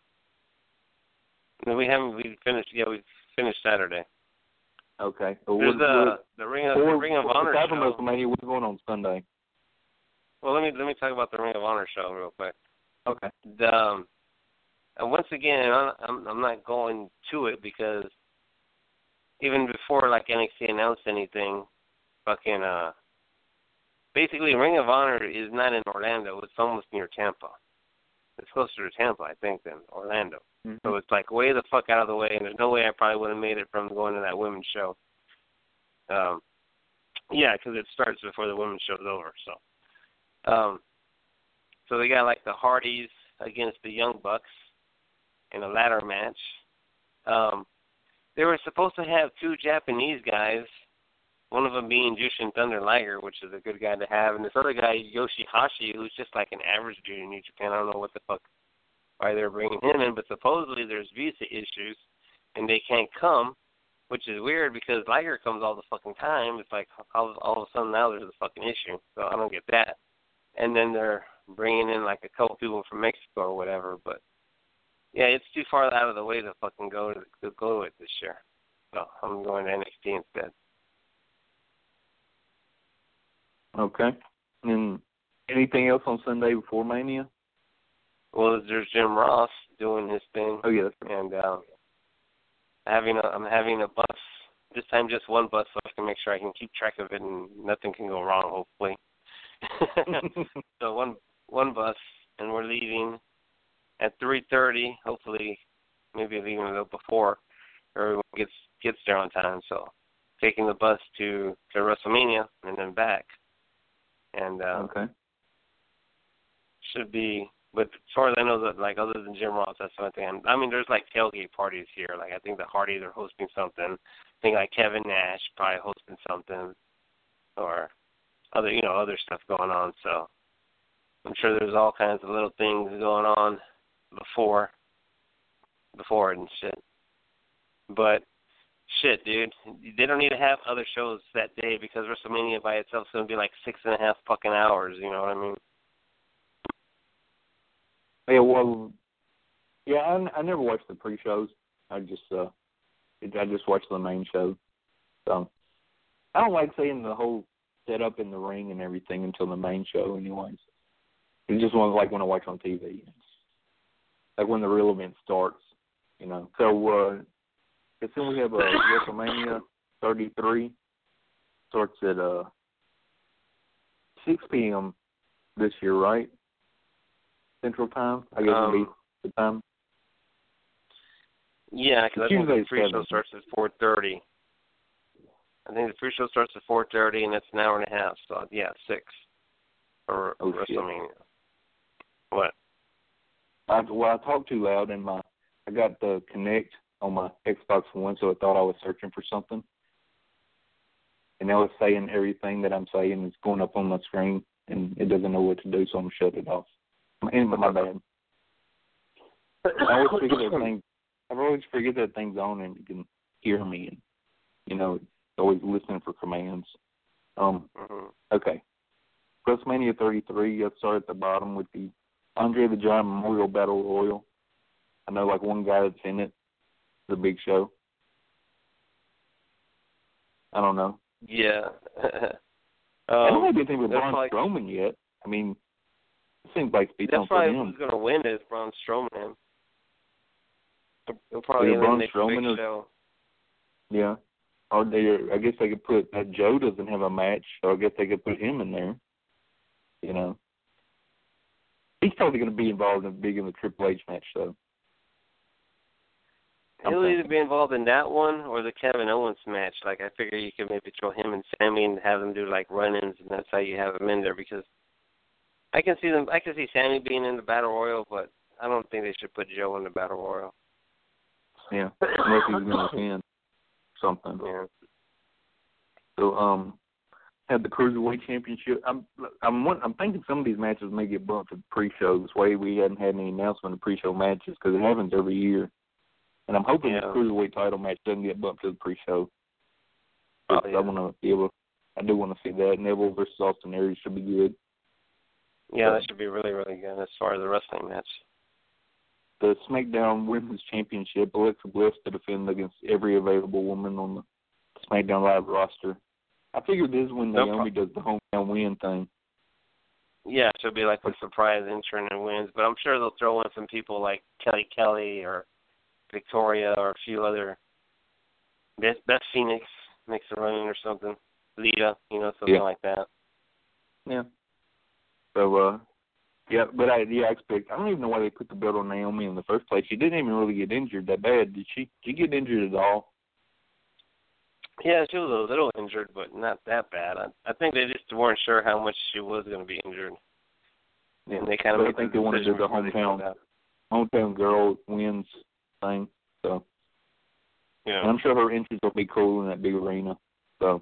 No, we haven't. We finished. Yeah, we finished Saturday. Okay. So There's what, the what, the Ring of for, the Ring of Honor aside from show. WrestleMania, what's going on Sunday? Well, let me let me talk about the Ring of Honor show real quick. Okay. The, um, and once again, I'm, I'm I'm not going to it because even before like N X T announced anything, fucking uh, basically Ring of Honor is not in Orlando. It's almost near Tampa. It's closer to Tampa, I think, than Orlando. Mm-hmm. So it's like way the fuck out of the way, and there's no way I probably would have made it from going to that women's show. Um, yeah, because it starts before the women's show's over. So, um, so they got like the Hardys against the Young Bucks in a ladder match. Um, they were supposed to have two Japanese guys, one of them being Jushin Thunder Liger, which is a good guy to have, and this other guy, Yoshihashi, who's just like an average dude in New Japan. I don't know what the fuck, why they're bringing him in, but supposedly there's visa issues, and they can't come, which is weird because Liger comes all the fucking time. It's like all, all of a sudden now there's a fucking issue, so I don't get that. And then they're bringing in like a couple people from Mexico or whatever, but yeah, it's too far out of the way to fucking go to, to go to it this year. So I'm going to N X T instead. Okay. And anything else on Sunday before Mania? Well, there's Jim Ross doing his thing. Oh, yeah. That's right. And um, having a, I'm having a bus, this time just one bus, so I can make sure I can keep track of it and nothing can go wrong, hopefully. So one one bus, and we're leaving at three thirty, hopefully, maybe leaving a little before everyone gets gets there on time. So taking the bus to, to WrestleMania and then back. And uh, okay. should be, but as far as I know, that like other than Jim Ross, that's something. I mean, there's like tailgate parties here. Like I think the Hardys are hosting something. I think like Kevin Nash probably hosting something, or other, you know, other stuff going on. So I'm sure there's all kinds of little things going on before, before it and shit. But shit, dude, they don't need to have other shows that day because WrestleMania by itself is going to be like six and a half fucking hours. You know what I mean? Yeah, well, yeah, I, I never watched the pre-shows. I just, uh, I just watched the main show. So I don't like seeing the whole setup in the ring and everything until the main show, anyways. It's just one like when I watch on T V, like when the real event starts, you know. So, uh, as soon as we have a WrestleMania thirty-three starts at uh six p.m. this year, right? Central Time, I guess um, it'll be the time. Yeah, because I think Tuesday the pre-show starts at four thirty. I think the pre-show starts at four thirty, and it's an hour and a half. So yeah, six for oh, WrestleMania. Shit. What? I, well, I talked too loud, and my I got the Kinect on my Xbox One, so it thought I was searching for something, and now it's saying everything that I'm saying is going up on my screen, and it doesn't know what to do, so I'm shut it off. And my bad. I always forget that thing. I always forget that thing's on and you can hear me, and you know, it's always listening for commands. Um, mm-hmm. Okay. WrestleMania thirty-three. Let's start at the bottom with the Andre the Giant Memorial Battle Royal. I know, like one guy that's in it, the Big Show. I don't know. Yeah. um, I don't think anything with Braun probably, Strowman yet. I mean, it seems like it's that's on probably for him. who's going to win is Braun Strowman. He'll probably Either Braun eliminate the Strowman Big or, Show. Yeah. Or they, I guess they could put, uh, Joe doesn't have a match, so I guess they could put him in there. You know. He's probably going to be involved in big in the Triple H match, though. He'll either be involved in that one or the Kevin Owens match. Like, I figure you could maybe throw him and Sammy and have them do, like, run-ins, and that's how you have them in there, because I can see them. I can see Sammy being in the Battle Royal, but I don't think they should put Joe in the Battle Royal. Yeah, unless he's going to win something. Yeah. So, um, had the Cruiserweight Championship. I'm, I'm, I'm thinking some of these matches may get bumped to the pre-show. This way we hadn't had any announcement of pre-show matches because it happens every year. And I'm hoping yeah. the Cruiserweight title match doesn't get bumped to the pre-show. Oh, yeah. yeah. I want to be able. I do want to see that. Neville versus Austin Aries should be good. Yeah, that should be really, really good as far as the wrestling match. The SmackDown Women's Championship, Alexa Bliss to defend against every available woman on the SmackDown Live roster. I figured this is when no Naomi problem. does the hometown win thing. Yeah, it should be like a surprise entrant and wins, but I'm sure they'll throw in some people like Kelly Kelly or Victoria or a few other. Beth, Beth Phoenix makes a run in or something. Lita, you know, something yeah. like that. Yeah. So, uh, yeah, but I, yeah, I expect. I don't even know why they put the belt on Naomi in the first place. She didn't even really get injured that bad, did she? Did she get injured at all? Yeah, she was a little injured, but not that bad. I, I think they just weren't sure how much she was going to be injured. Yeah, and they kind of but made I think the they wanted to do the hometown, hometown girl wins thing. So, yeah, and I'm sure her entrance will be cool in that big arena. So,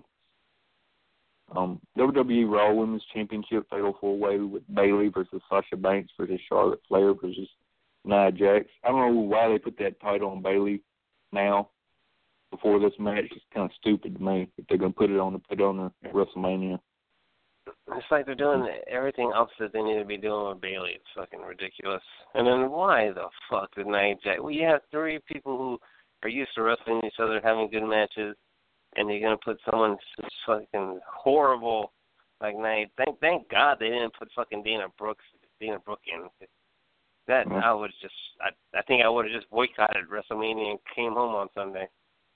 um, W W E Raw Women's Championship Fatal Four Way with Bayley versus Sasha Banks versus Charlotte Flair versus Nia Jax. I don't know why they put that title on Bayley now. Before this match, it's kind of stupid to me. If they're going to put it on, put it on at WrestleMania. It's like they're doing everything opposite they need to be doing with Bayley. It's fucking ridiculous. And then why the fuck did Nia Jax? Well, you have three people who are used to wrestling each other, having good matches, and you're going to put someone so fucking horrible like Nia. Thank, thank God they didn't put fucking Dana Brooks, Dana Brooke in. That mm-hmm. I would just, I, I think I would have just boycotted WrestleMania and came home on Sunday.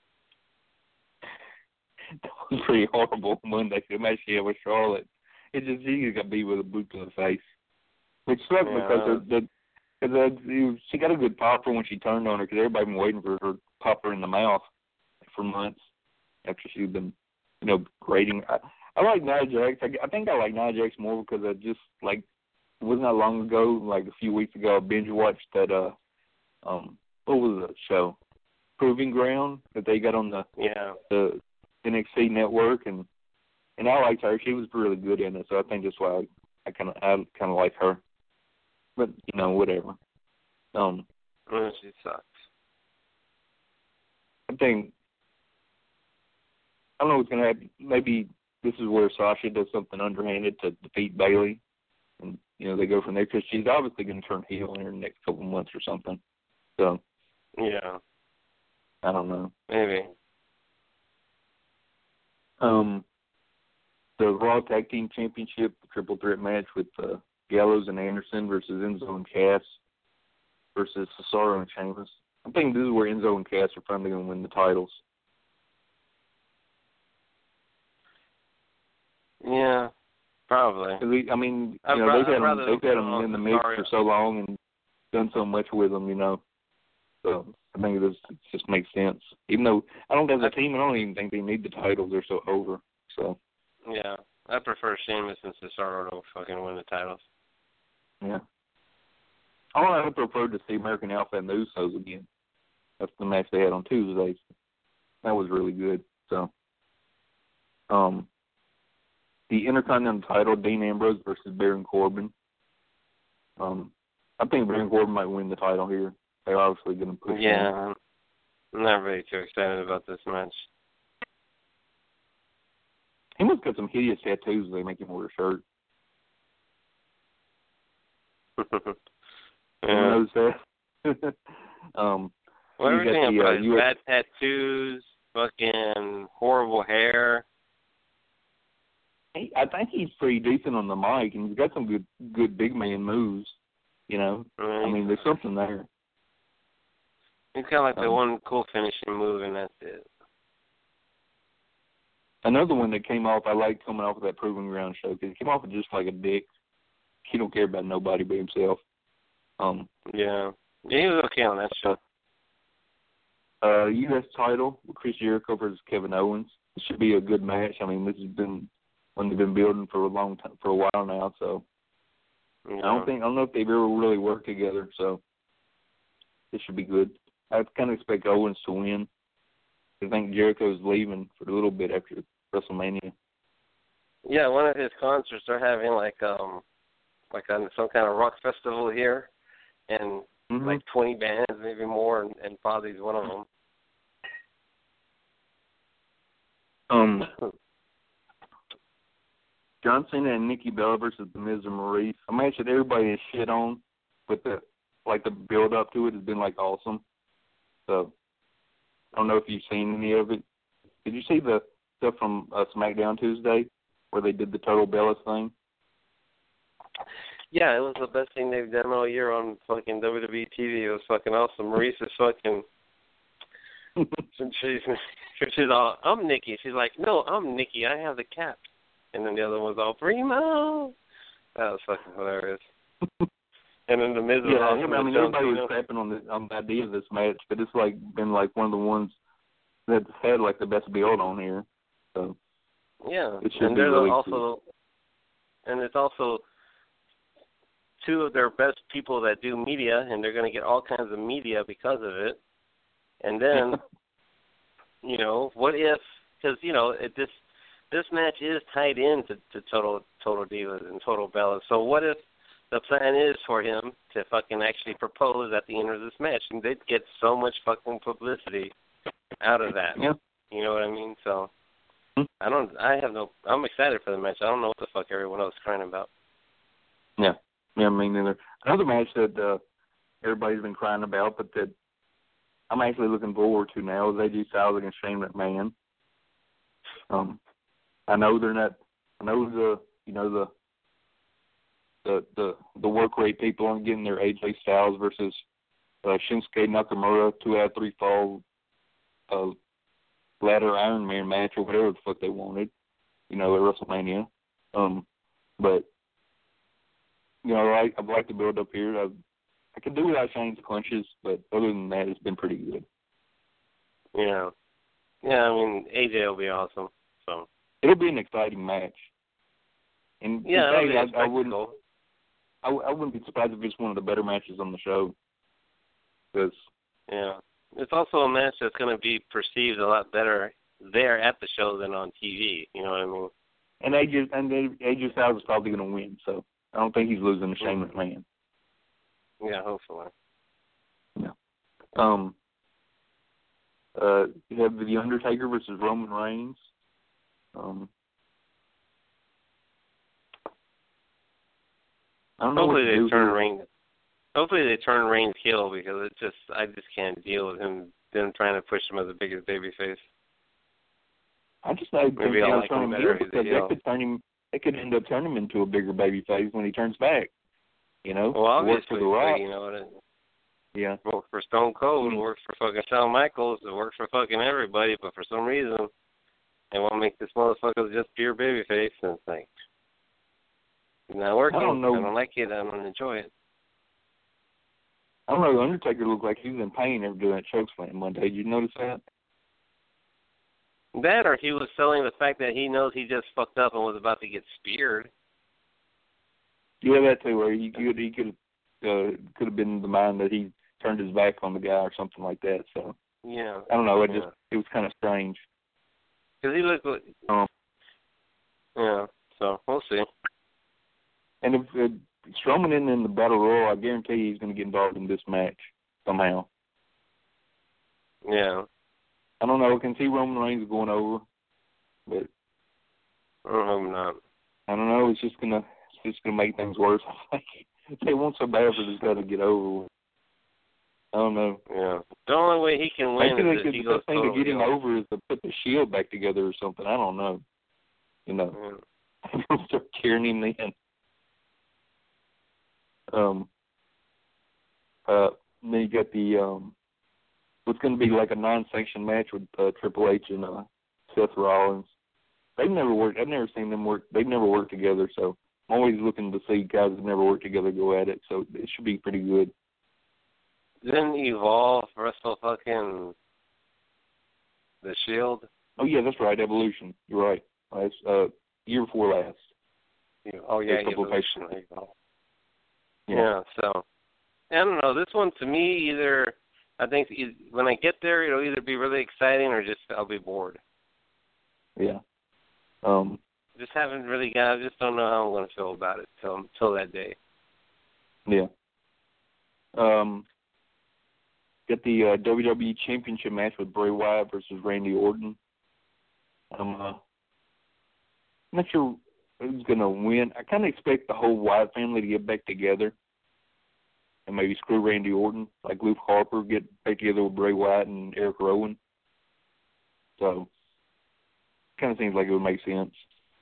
That was pretty horrible Monday. The match she had with Charlotte, it just she got beat with a boot to the face, which sucked yeah. because the, the, the, she got a good popper when she turned on her because everybody been waiting for her to pop her in the mouth for months after she'd been, you know, grading. I, I like Nia Jax. I, I think I like Nia Jax more because I just, like, it wasn't that long ago, like a few weeks ago, I binge-watched that, uh, um, what was the show? Proving Ground that they got on the yeah. the N X T network, and and I liked her. She was really good in it, so I think that's why I kind of I kind of like her. But you know, whatever. Um, mm, she sucks. I think I don't know what's gonna happen. Maybe this is where Sasha does something underhanded to defeat Bayley, and you know they go from there because she's obviously going to turn heel in her next couple of months or something. So yeah, I don't know. Maybe. Um, the Raw Tag Team Championship, the triple threat match with uh, Gallows and Anderson versus Enzo and Cass versus Cesaro and Sheamus. I think this is where Enzo and Cass are finally going to win the titles. Yeah, probably. I mean, you I'd know, ra- they've had I'd them, they've had them in the mix Cesaro. for so long and done so much with them, you know. So I think this just makes sense. Even though I don't as a team, I don't even think they need the titles. They're so over. So yeah, I prefer Sheamus and Cesaro to fucking win the titles. Yeah. I would have preferred to see American Alpha and the Usos again. That's the match they had on Tuesdays. That was really good. So, um, the Intercontinental title, Dean Ambrose versus Baron Corbin. Um, I think Baron Corbin might win the title here. They're obviously going to push him. Yeah, I'm not really too excited about this match. He must got some hideous tattoos they make him wear a shirt. Yeah. Who knows that? um, well, you everything got the, about uh, his U S bad tattoos, fucking horrible hair. He, I think he's pretty decent on the mic, and he's got some good, good big man moves. You know, Right. I mean, there's something there. He's got like the Um, one cool finishing move, and that's it. Another one that came off, I liked coming off of that Proving Ground show because he came off just like a dick. He don't care about nobody but himself. Um, Yeah, yeah, he was okay on that show. uh, U S title with Chris Jericho versus Kevin Owens. This should be a good match. I mean, this has been one they've been building for a long time, for a while now. So Yeah. I don't think I don't know if they've ever really worked together. So this should be good. I kind of expect Owens to win. I think Jericho's leaving for a little bit after WrestleMania. Yeah, one of his concerts they're having like um like a, some kind of rock festival here, and Mm-hmm. like twenty bands, maybe more, and, and Fozzy's one of them. Um, John Cena and Nikki Bella versus The Miz and Maurice. A match that everybody has shit on, but the like the build up to it has been like awesome. So I don't know if you've seen any of it. Did you see the stuff from uh, SmackDown Tuesday where they did the Total Bellas thing? Yeah, it was the best thing they've done all year on fucking W W E T V. It was fucking awesome. Maurice is fucking. she's she's all, I'm Nikki. She's like, no, I'm Nikki. I have the cap. And then the other one's all, Primo. That was fucking hilarious. And then the Miz was Yeah, awesome. I mean, John everybody was Cena. crapping on the on the idea of this match, but it's like been like one of the ones that's had like the best build on here. So Yeah, it should and be there's really also, cool. and it's also two of their best people that do media, and they're going to get all kinds of media because of it. And then, you know, what if? Because you know, it, this this match is tied into to Total Total Divas and Total Bellas. So what if the plan is for him to fucking actually propose at the end of this match, and they'd get so much fucking publicity out of that. Yeah. You know what I mean? So I don't. I have no. I'm excited for the match. I don't know what the fuck everyone else is crying about. Yeah. Yeah, I mean, neither. Another match that uh, everybody's been crying about, but that I'm actually looking forward to now is A J Styles against Shane McMahon. Um, I know they're not. I know the you know the the the the work rate people aren't getting their A J Styles versus uh, Shinsuke Nakamura two out of three fall uh, ladder Iron Man match or whatever the fuck they wanted, you know, at WrestleMania. Um, but you know, I I'd like to build up here. I I can do without Shane's punches, but other than that, it's been pretty good. Yeah. Yeah, I mean, A J will be awesome. So it'll be an exciting match. And yeah, in it'll fact, be I, I wouldn't, I, I wouldn't be surprised if it's one of the better matches on the show. Cause, yeah, it's also a match that's going to be perceived a lot better there at the show than on T V. You know what I mean? And A J and A J Styles is probably going to win, so I don't think he's losing to Shane mm-hmm. McMahon. Yeah, hopefully. Yeah. Um. Uh, you have The Undertaker versus Roman Reigns. Um. I don't know Hopefully what to they do turn here. Reigns. Hopefully they turn Reigns heel because it just I just can't deal with him them trying to push him as the biggest babyface. I just don't think Maybe I'll they'll like turn him him better heel as a because heel. they could turn him. They could end up turning him into a bigger babyface when he turns back. You know, Well, it works obviously, for The Rock. you know, it Yeah. works for Stone Cold, Mm-hmm. it works for fucking Shawn Michaels, it works for fucking everybody, but for some reason they want to make this motherfucker just pure babyface, and it's like, it's not working. I don't know. I don't like it. I don't enjoy it. I don't know. The Undertaker looked like he was in pain after doing that chokeslam Monday. Did you notice that? That, or he was selling the fact that he knows he just fucked up and was about to get speared. Yeah, that too. Where he could he could uh, could have been the mind that he turned his back on the guy or something like that. So Yeah. I don't know. It yeah. just it was kind of strange. Because he looked like, Um, yeah. So we'll see. and if uh, Strowman isn't in the Battle Royal, I guarantee he's going to get involved in this match somehow. Yeah. I don't know. I can see Roman Reigns going over, but I hope not. I don't know. It's just gonna it's just gonna make things worse. Like they want so bad for this guy to get over. I don't know. Yeah. The only way he can win Maybe is they if could, he the goes best thing to total get him heel. over is to put the Shield back together or something. I don't know. You know, Yeah. start cheering him in. Um. Uh. Then you got the um. What's going to be like a non-sanctioned match with uh, Triple H and uh, Seth Rollins. They've never worked. I've never seen them work. They've never worked together. So I'm always looking to see guys that never worked together go at it. So it should be pretty good. Didn't Evolve wrestle fucking the Shield? Oh yeah, that's right. Evolution. You're right. Last uh, year before last. Oh yeah, A couple of Evolution. Yeah. Yeah. So I don't know. This one to me either. I think when I get there, it'll either be really exciting or just I'll be bored. Yeah. Um. Just haven't really got. I just don't know how I'm going to feel about it till until that day. Yeah. Um. Got the uh, W W E Championship match with Bray Wyatt versus Randy Orton. I'm uh, not sure who's going to win. I kind of expect the whole Wyatt family to get back together and maybe screw Randy Orton, like Luke Harper, get back together with Bray Wyatt and Eric Rowan. So, kind of seems like it would make sense.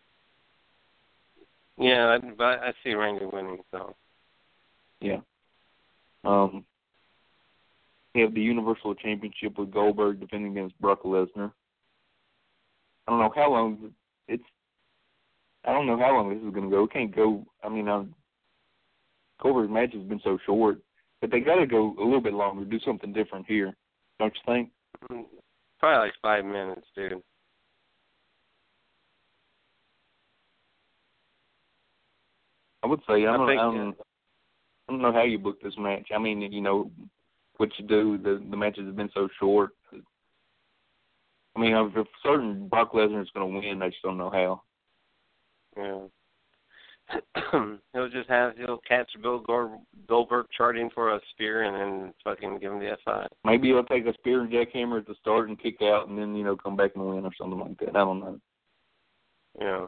Yeah, but I see Randy winning. So. Yeah. Um. We have the Universal Championship with Goldberg defending against Brock Lesnar. I don't know how long it's. I don't know how long this is going to go. It can't go. I mean, um, Goldberg's match has been so short, but they got to go a little bit longer. Do something different here, don't you think? Probably like five minutes, dude. I would say I don't. I, think, I, don't I don't know how you book this match. I mean, you know, what you do. The the matches have been so short. I mean, if certain Brock Lesnar is going to win, I just don't know how. Yeah. he'll just have he'll catch Bill Goldberg charting for a spear and then fucking give him the F five. Maybe he'll take a spear and jackhammer at the start and kick out, and then you know come back and win or something like that. I don't know. Yeah.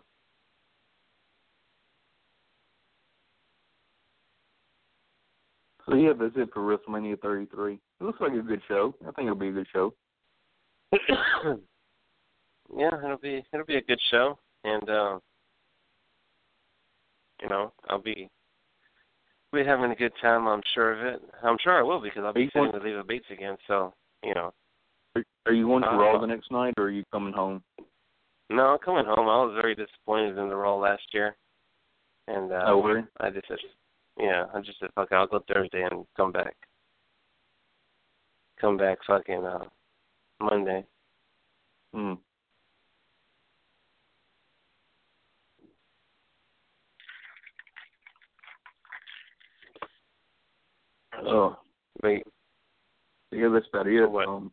So yeah, that's it for WrestleMania thirty-three. It looks like a good show. I think it'll be a good show. Yeah, it'll be it'll be a good show, and uh, you know I'll be be having a good time. I'm sure of it. I'm sure I will because I'll be sitting with Leva Bates again. So you know. Are, are you going to uh, Raw the next night, or are you coming home? No, I'm coming home. I was very disappointed in the Raw last year, and uh, oh, really? I just said, yeah, I just said, fuck it, I'll go Thursday and come back. Come back fucking uh, Monday. Mm. Oh, Wait. yeah, that's about it. What? Um,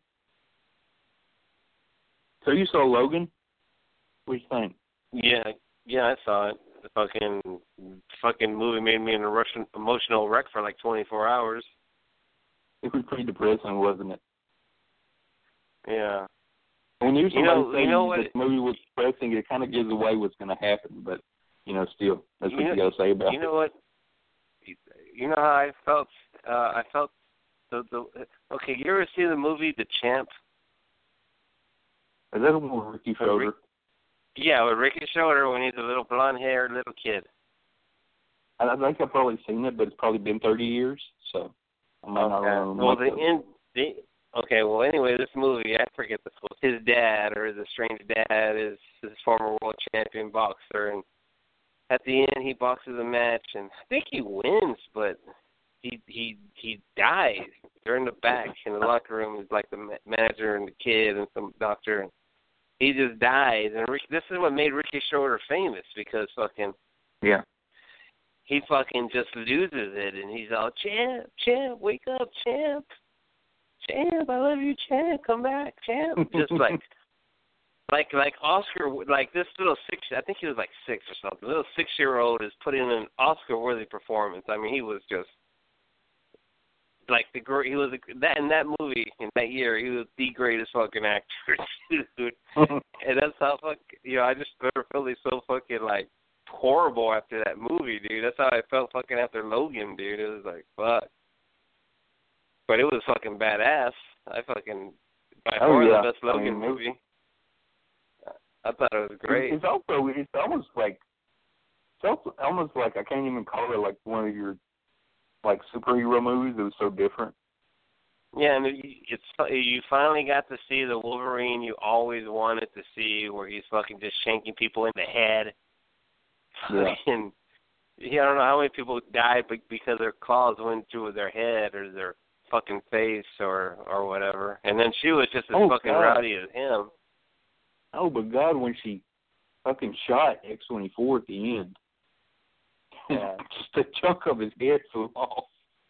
so you saw Logan? What do you think? Yeah, yeah, I saw it. The fucking fucking movie made me an Russian emotional wreck for like twenty-four hours. It was pretty depressing, wasn't it? Yeah. When you You know, say you know what? this movie was depressing, it kind of gives away what's going to happen. But you know, still, that's You what know, you got to say about You it. know what? You know how I felt? Uh, I felt the the. Okay, you ever see the movie The Champ? Is that a more Ricky With Schroeder? Rick- Yeah, with Ricky Schroeder when he's a little blonde-haired little kid. I, I think I've probably seen it, but it's probably been thirty years, so I might not Okay. remember Well, much the of it. in the okay. Well, anyway, this movie, I forget the school. His dad or his estranged dad is his former world champion boxer, and at the end he boxes a match, and I think he wins, but he he he dies. They're in the back in the locker room. Is like the ma- manager and the kid and some doctor, and he just dies. And Rick, this is what made Ricky Schroeder famous because fucking Yeah. he fucking just loses it, and he's all, champ, champ, wake up, champ, champ, I love you, champ, come back, champ. Just like, like, like Oscar, like this little six, I think he was like six or something. Little six-year-old is putting in an Oscar-worthy performance. I mean, he was just like the great. He was a, that in that movie in that year. He was the greatest fucking actor, dude. And that's how fuck. You know, I just never felt so fucking like horrible after that movie, dude. That's how I felt fucking after Logan, dude. It was like, fuck. But it was fucking badass. I fucking, by Oh, far yeah. the best Logan I mean, movie. I thought it was great. It's also, it's almost like, it's also almost like, I can't even call it like one of your, like, superhero movies. It was so different. Yeah, and it's you finally got to see the Wolverine you always wanted to see, where he's fucking just shanking people in the head. Yeah. Fucking, yeah, I don't know how many people died because their claws went through their head or their fucking face or or whatever. And then she was just as Oh, fucking God. rowdy as him. Oh, but God, when she fucking shot X twenty-four at the end, Yeah. just a chunk of his head flew off.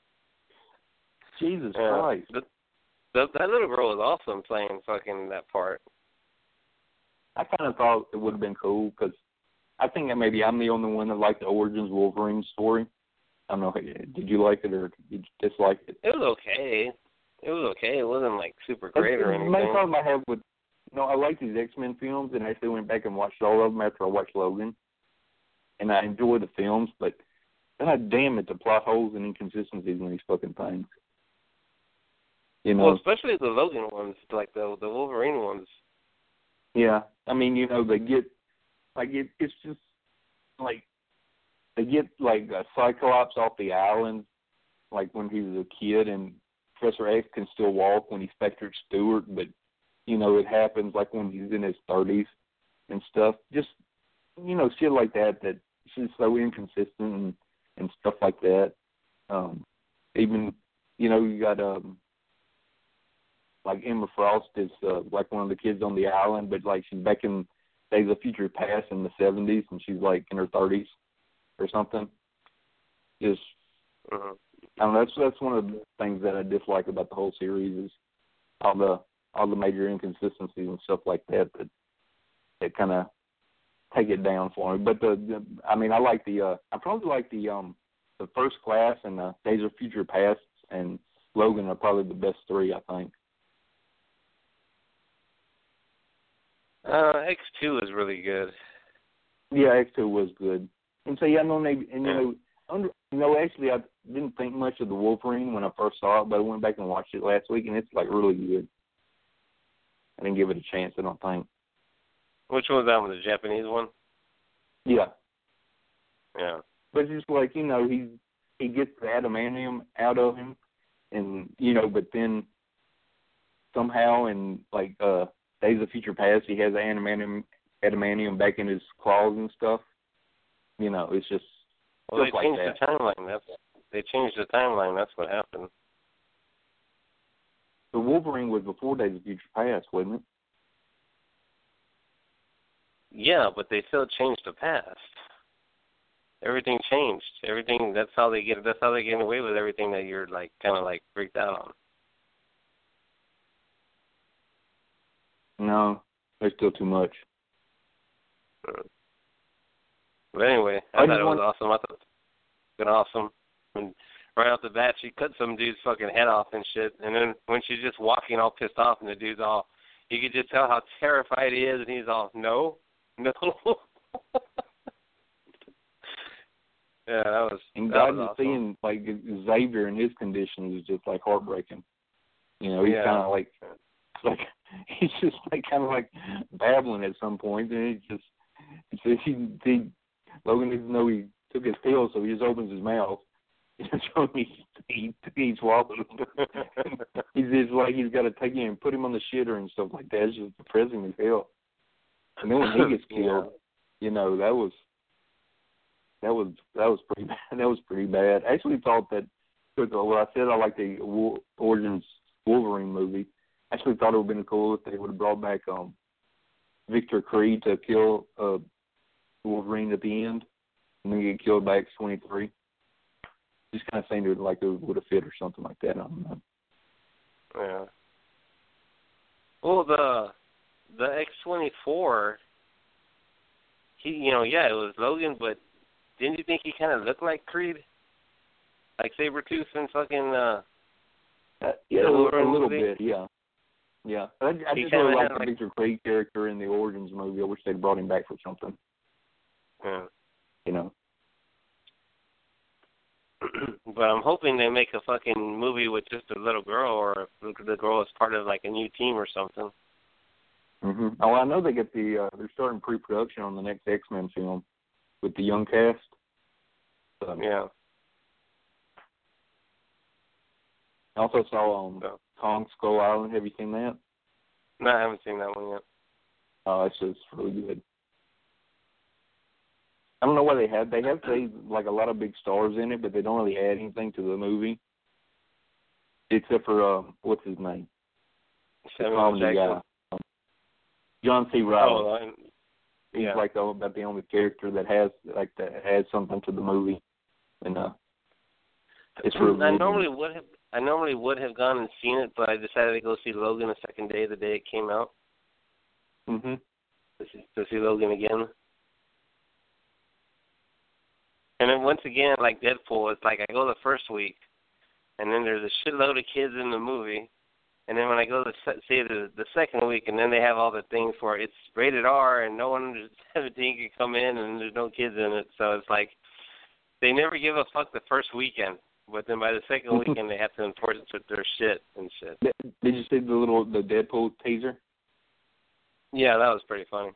Jesus Yeah. Christ. The, the, that little girl was awesome playing fucking that part. I kind of thought it would have been cool because I think that maybe I'm the only one that liked the Origins Wolverine story. I don't know. Did you like it or did you dislike it? It was okay. It was okay. It wasn't like super great or The main anything. problem I have with, you know, I like these X-Men films, and I actually went back and watched all of them after I watched Logan, and I enjoy the films, but God damn it, the plot holes and inconsistencies in these fucking things. You know? Well, especially the Logan ones, like the the Wolverine ones. Yeah, I mean, you know, they get like it, it's just like they get like a Cyclops off the island, like when he was a kid, and Professor X can still walk when he's Patrick Stewart, but you know, it happens like when he's in his thirties and stuff. Just you know, shit like that that it's just so inconsistent and, and stuff like that. Um, even you know, you got um. like Emma Frost is uh, like one of the kids on the island, but like she's back in Days of Future Past in the seventies, and she's like in her thirties or something. Just, Mm-hmm. I don't know, that's that's one of the things that I dislike about the whole series is all the all the major inconsistencies and stuff like that that that kind of take it down for me. But the, the I mean, I like the uh, I probably like the um the First Class and the Days of Future Past and Logan are probably the best three, I think. Uh, X two is really good. Yeah, X two was good. And so, yeah, no, maybe, and, you Yeah. know, under, you know, actually, I didn't think much of the Wolverine when I first saw it, but I went back and watched it last week, and it's, like, really good. I didn't give it a chance, I don't think. Which one's that one? The Japanese one? Yeah. Yeah. But it's just like, you know, he he gets the adamantium out of him, and, you know, but then somehow in, like, uh, Days of Future Past, he has adamantium, adamantium back in his claws and stuff. You know, it's just Well, they stuff like changed that. the timeline. That's they changed the timeline. That's what happened. The Wolverine was before Days of Future Past, wasn't it? Yeah, but they still changed the past. Everything changed. Everything. That's how they get. That's how they get away with everything that you're like kind of like freaked out on. No, there's still too much. But anyway, I, I thought it was want... awesome. I thought it was awesome. And right off the bat, she cut some dude's fucking head off and shit. And then when she's just walking all pissed off, and the dude's all, you could just tell how terrified he is, and he's all, no, no. Yeah, that was. And that God, was just awesome. seeing like Xavier in his condition is just like heartbreaking. You know, he's yeah. kind of like, like he's just like kind of like babbling at some point, and he just he, he, he Logan doesn't know he took his pill, so he just opens his mouth. So he he, he swallowed him. He's just like he's got to take him and put him on the shitter and stuff like that. It's just depressing as hell. And then when he gets killed, yeah. you know, that was. That was that was pretty bad. That was pretty bad. I actually thought that. Well, I said I like the Origins Wolverine movie. I actually thought it would have been cool if they would have brought back um, Victor Creed to kill uh, Wolverine at the end, and then get killed by X twenty-three. Just kind of seemed like it would have fit or something like that. I don't know. Yeah. Well, the the X twenty-four. He, you know, yeah, it was Logan, but. Didn't you think he kind of looked like Creed? Like Sabretooth and fucking, uh... uh yeah, a little, a little bit, yeah. Yeah. I, I just really like the like... Victor Creed character in the Origins movie. I wish they'd brought him back for something. Yeah. You know. But I'm hoping they make a fucking movie with just a little girl, or the girl is part of, like, a new team or something. Mm-hmm. Oh, I know they get the, uh, they're starting pre-production on the next X-Men film. With the young cast. So, yeah. I also saw um, so. Kong Skull Island. Have you seen that? No, I haven't seen that one yet. Oh, it's just really good. I don't know why they have. They have they, like a lot of big stars in it, but they don't really add anything to the movie. Except for, uh, what's his name? Samuel Jackson. Guy. Um, John C. Reilly. Oh, I'm, He's yeah. like the, about the only character that has like that has something to the movie, and uh, it's really. I normally would have. I normally would have gone and seen it, but I decided to go see Logan the second day, the day it came out. Mhm. To see, to see Logan again. And then once again, like Deadpool, it's like I go the first week, and then there's a shitload of kids in the movie. And then when I go to see the the second week, and then they have all the things for it's rated R, and no one under seventeen can come in, and there's no kids in it. So it's like they never give a fuck the first weekend, but then by the second weekend they have to enforce it with their shit and shit. Did you see the little the Deadpool teaser? Yeah, that was pretty funny.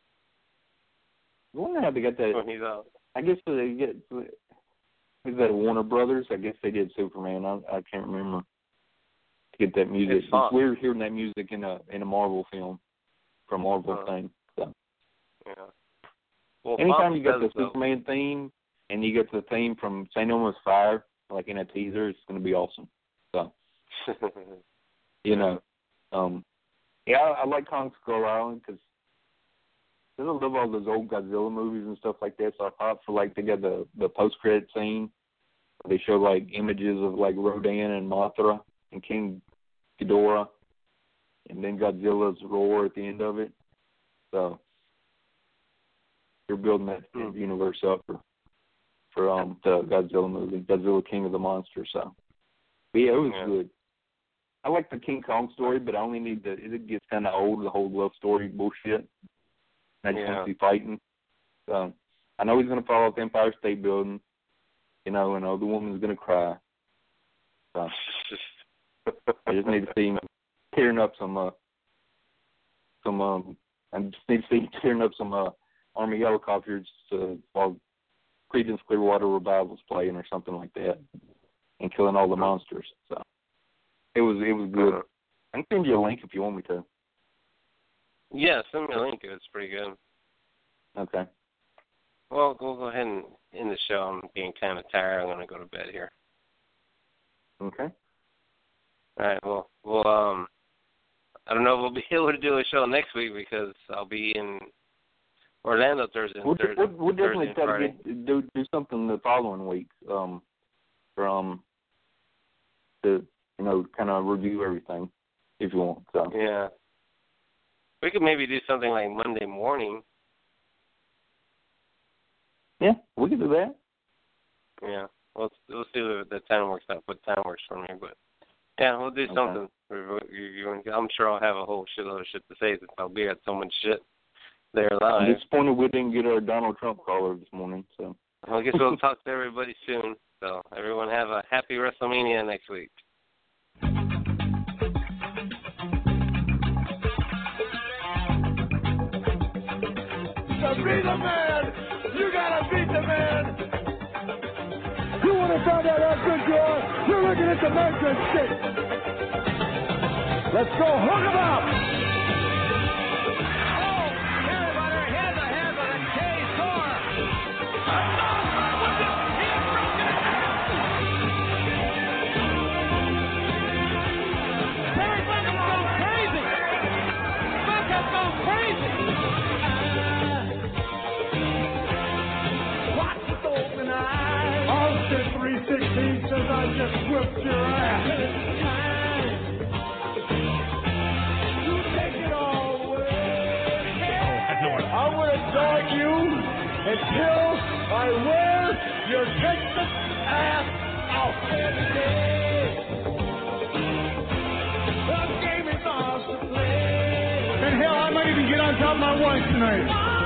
I wonder how they got that. When he's out. I guess they get is that Warner Brothers? I guess they did Superman. I I can't remember. Get that music. It's, it's weird hearing that music in a in a Marvel film, from Marvel uh, thing. So. Yeah. Well, anytime Fox you get the though. Superman theme and you get the theme from Saint Elmo's Fire, like in a teaser, it's going to be awesome. So, you know, um, yeah, I, I like Kong Skull Island because I love all those old Godzilla movies and stuff like that. So I thought for like they got the the post credit scene, where they show like images of like Rodan and Mothra and King Ghidorah, and then Godzilla's roar at the end of it. So you're building that mm. universe up for for um the Godzilla movie, Godzilla King of the Monsters. So, but yeah, it was yeah. good. I like the King Kong story, but I only need the. It gets kind of old, the whole love story bullshit. I just yeah. want to see fighting. So I know he's going to fall off the Empire State Building, you know, and oh, the woman's going to cry. So. I just need to see him tearing up some, uh, some, um, I just need to see him tearing up some, uh, Army helicopters uh, while Creedence Clearwater Revival's playing or something like that, and killing all the monsters. So it was, it was good. I can send you a link if you want me to. Yeah, send me a link. It's pretty good. Okay. Well, we'll go ahead and end the show. I'm being kind of tired. I'm going to go to bed here. Okay. All right, well, well, um, I don't know if we'll be able to do a show next week because I'll be in Orlando Thursday. We'll, Thursday, we'll, we'll definitely Thursday try to get, do do something the following week. Um, from to you know kind of review everything if you want. So yeah, we could maybe do something like Monday morning. Yeah, we could do that. Yeah, we'll we'll see if the time works out. What time works for me, but yeah, we'll do Okay. something. I'm sure I'll have a whole shitload of shit to say since I'll be at so much shit there live. I'm disappointed we didn't get our Donald Trump caller this morning. So I guess we'll talk to everybody soon. So everyone have a happy WrestleMania next week. To be the man, you gotta beat the man. You want to find out how good you are? You're looking at the measuring stick. Let's go, hook 'em up. Oh, everybody, here's the head of the K-Tor. Terry Funk has gone crazy. Funk has gone crazy. Watch with open eyes. Austin three sixteen says I just whipped your ass. I'm going to dog you until I wear your Texas ass out. The game is ours to play. And hell, I might even get on top of my wife tonight.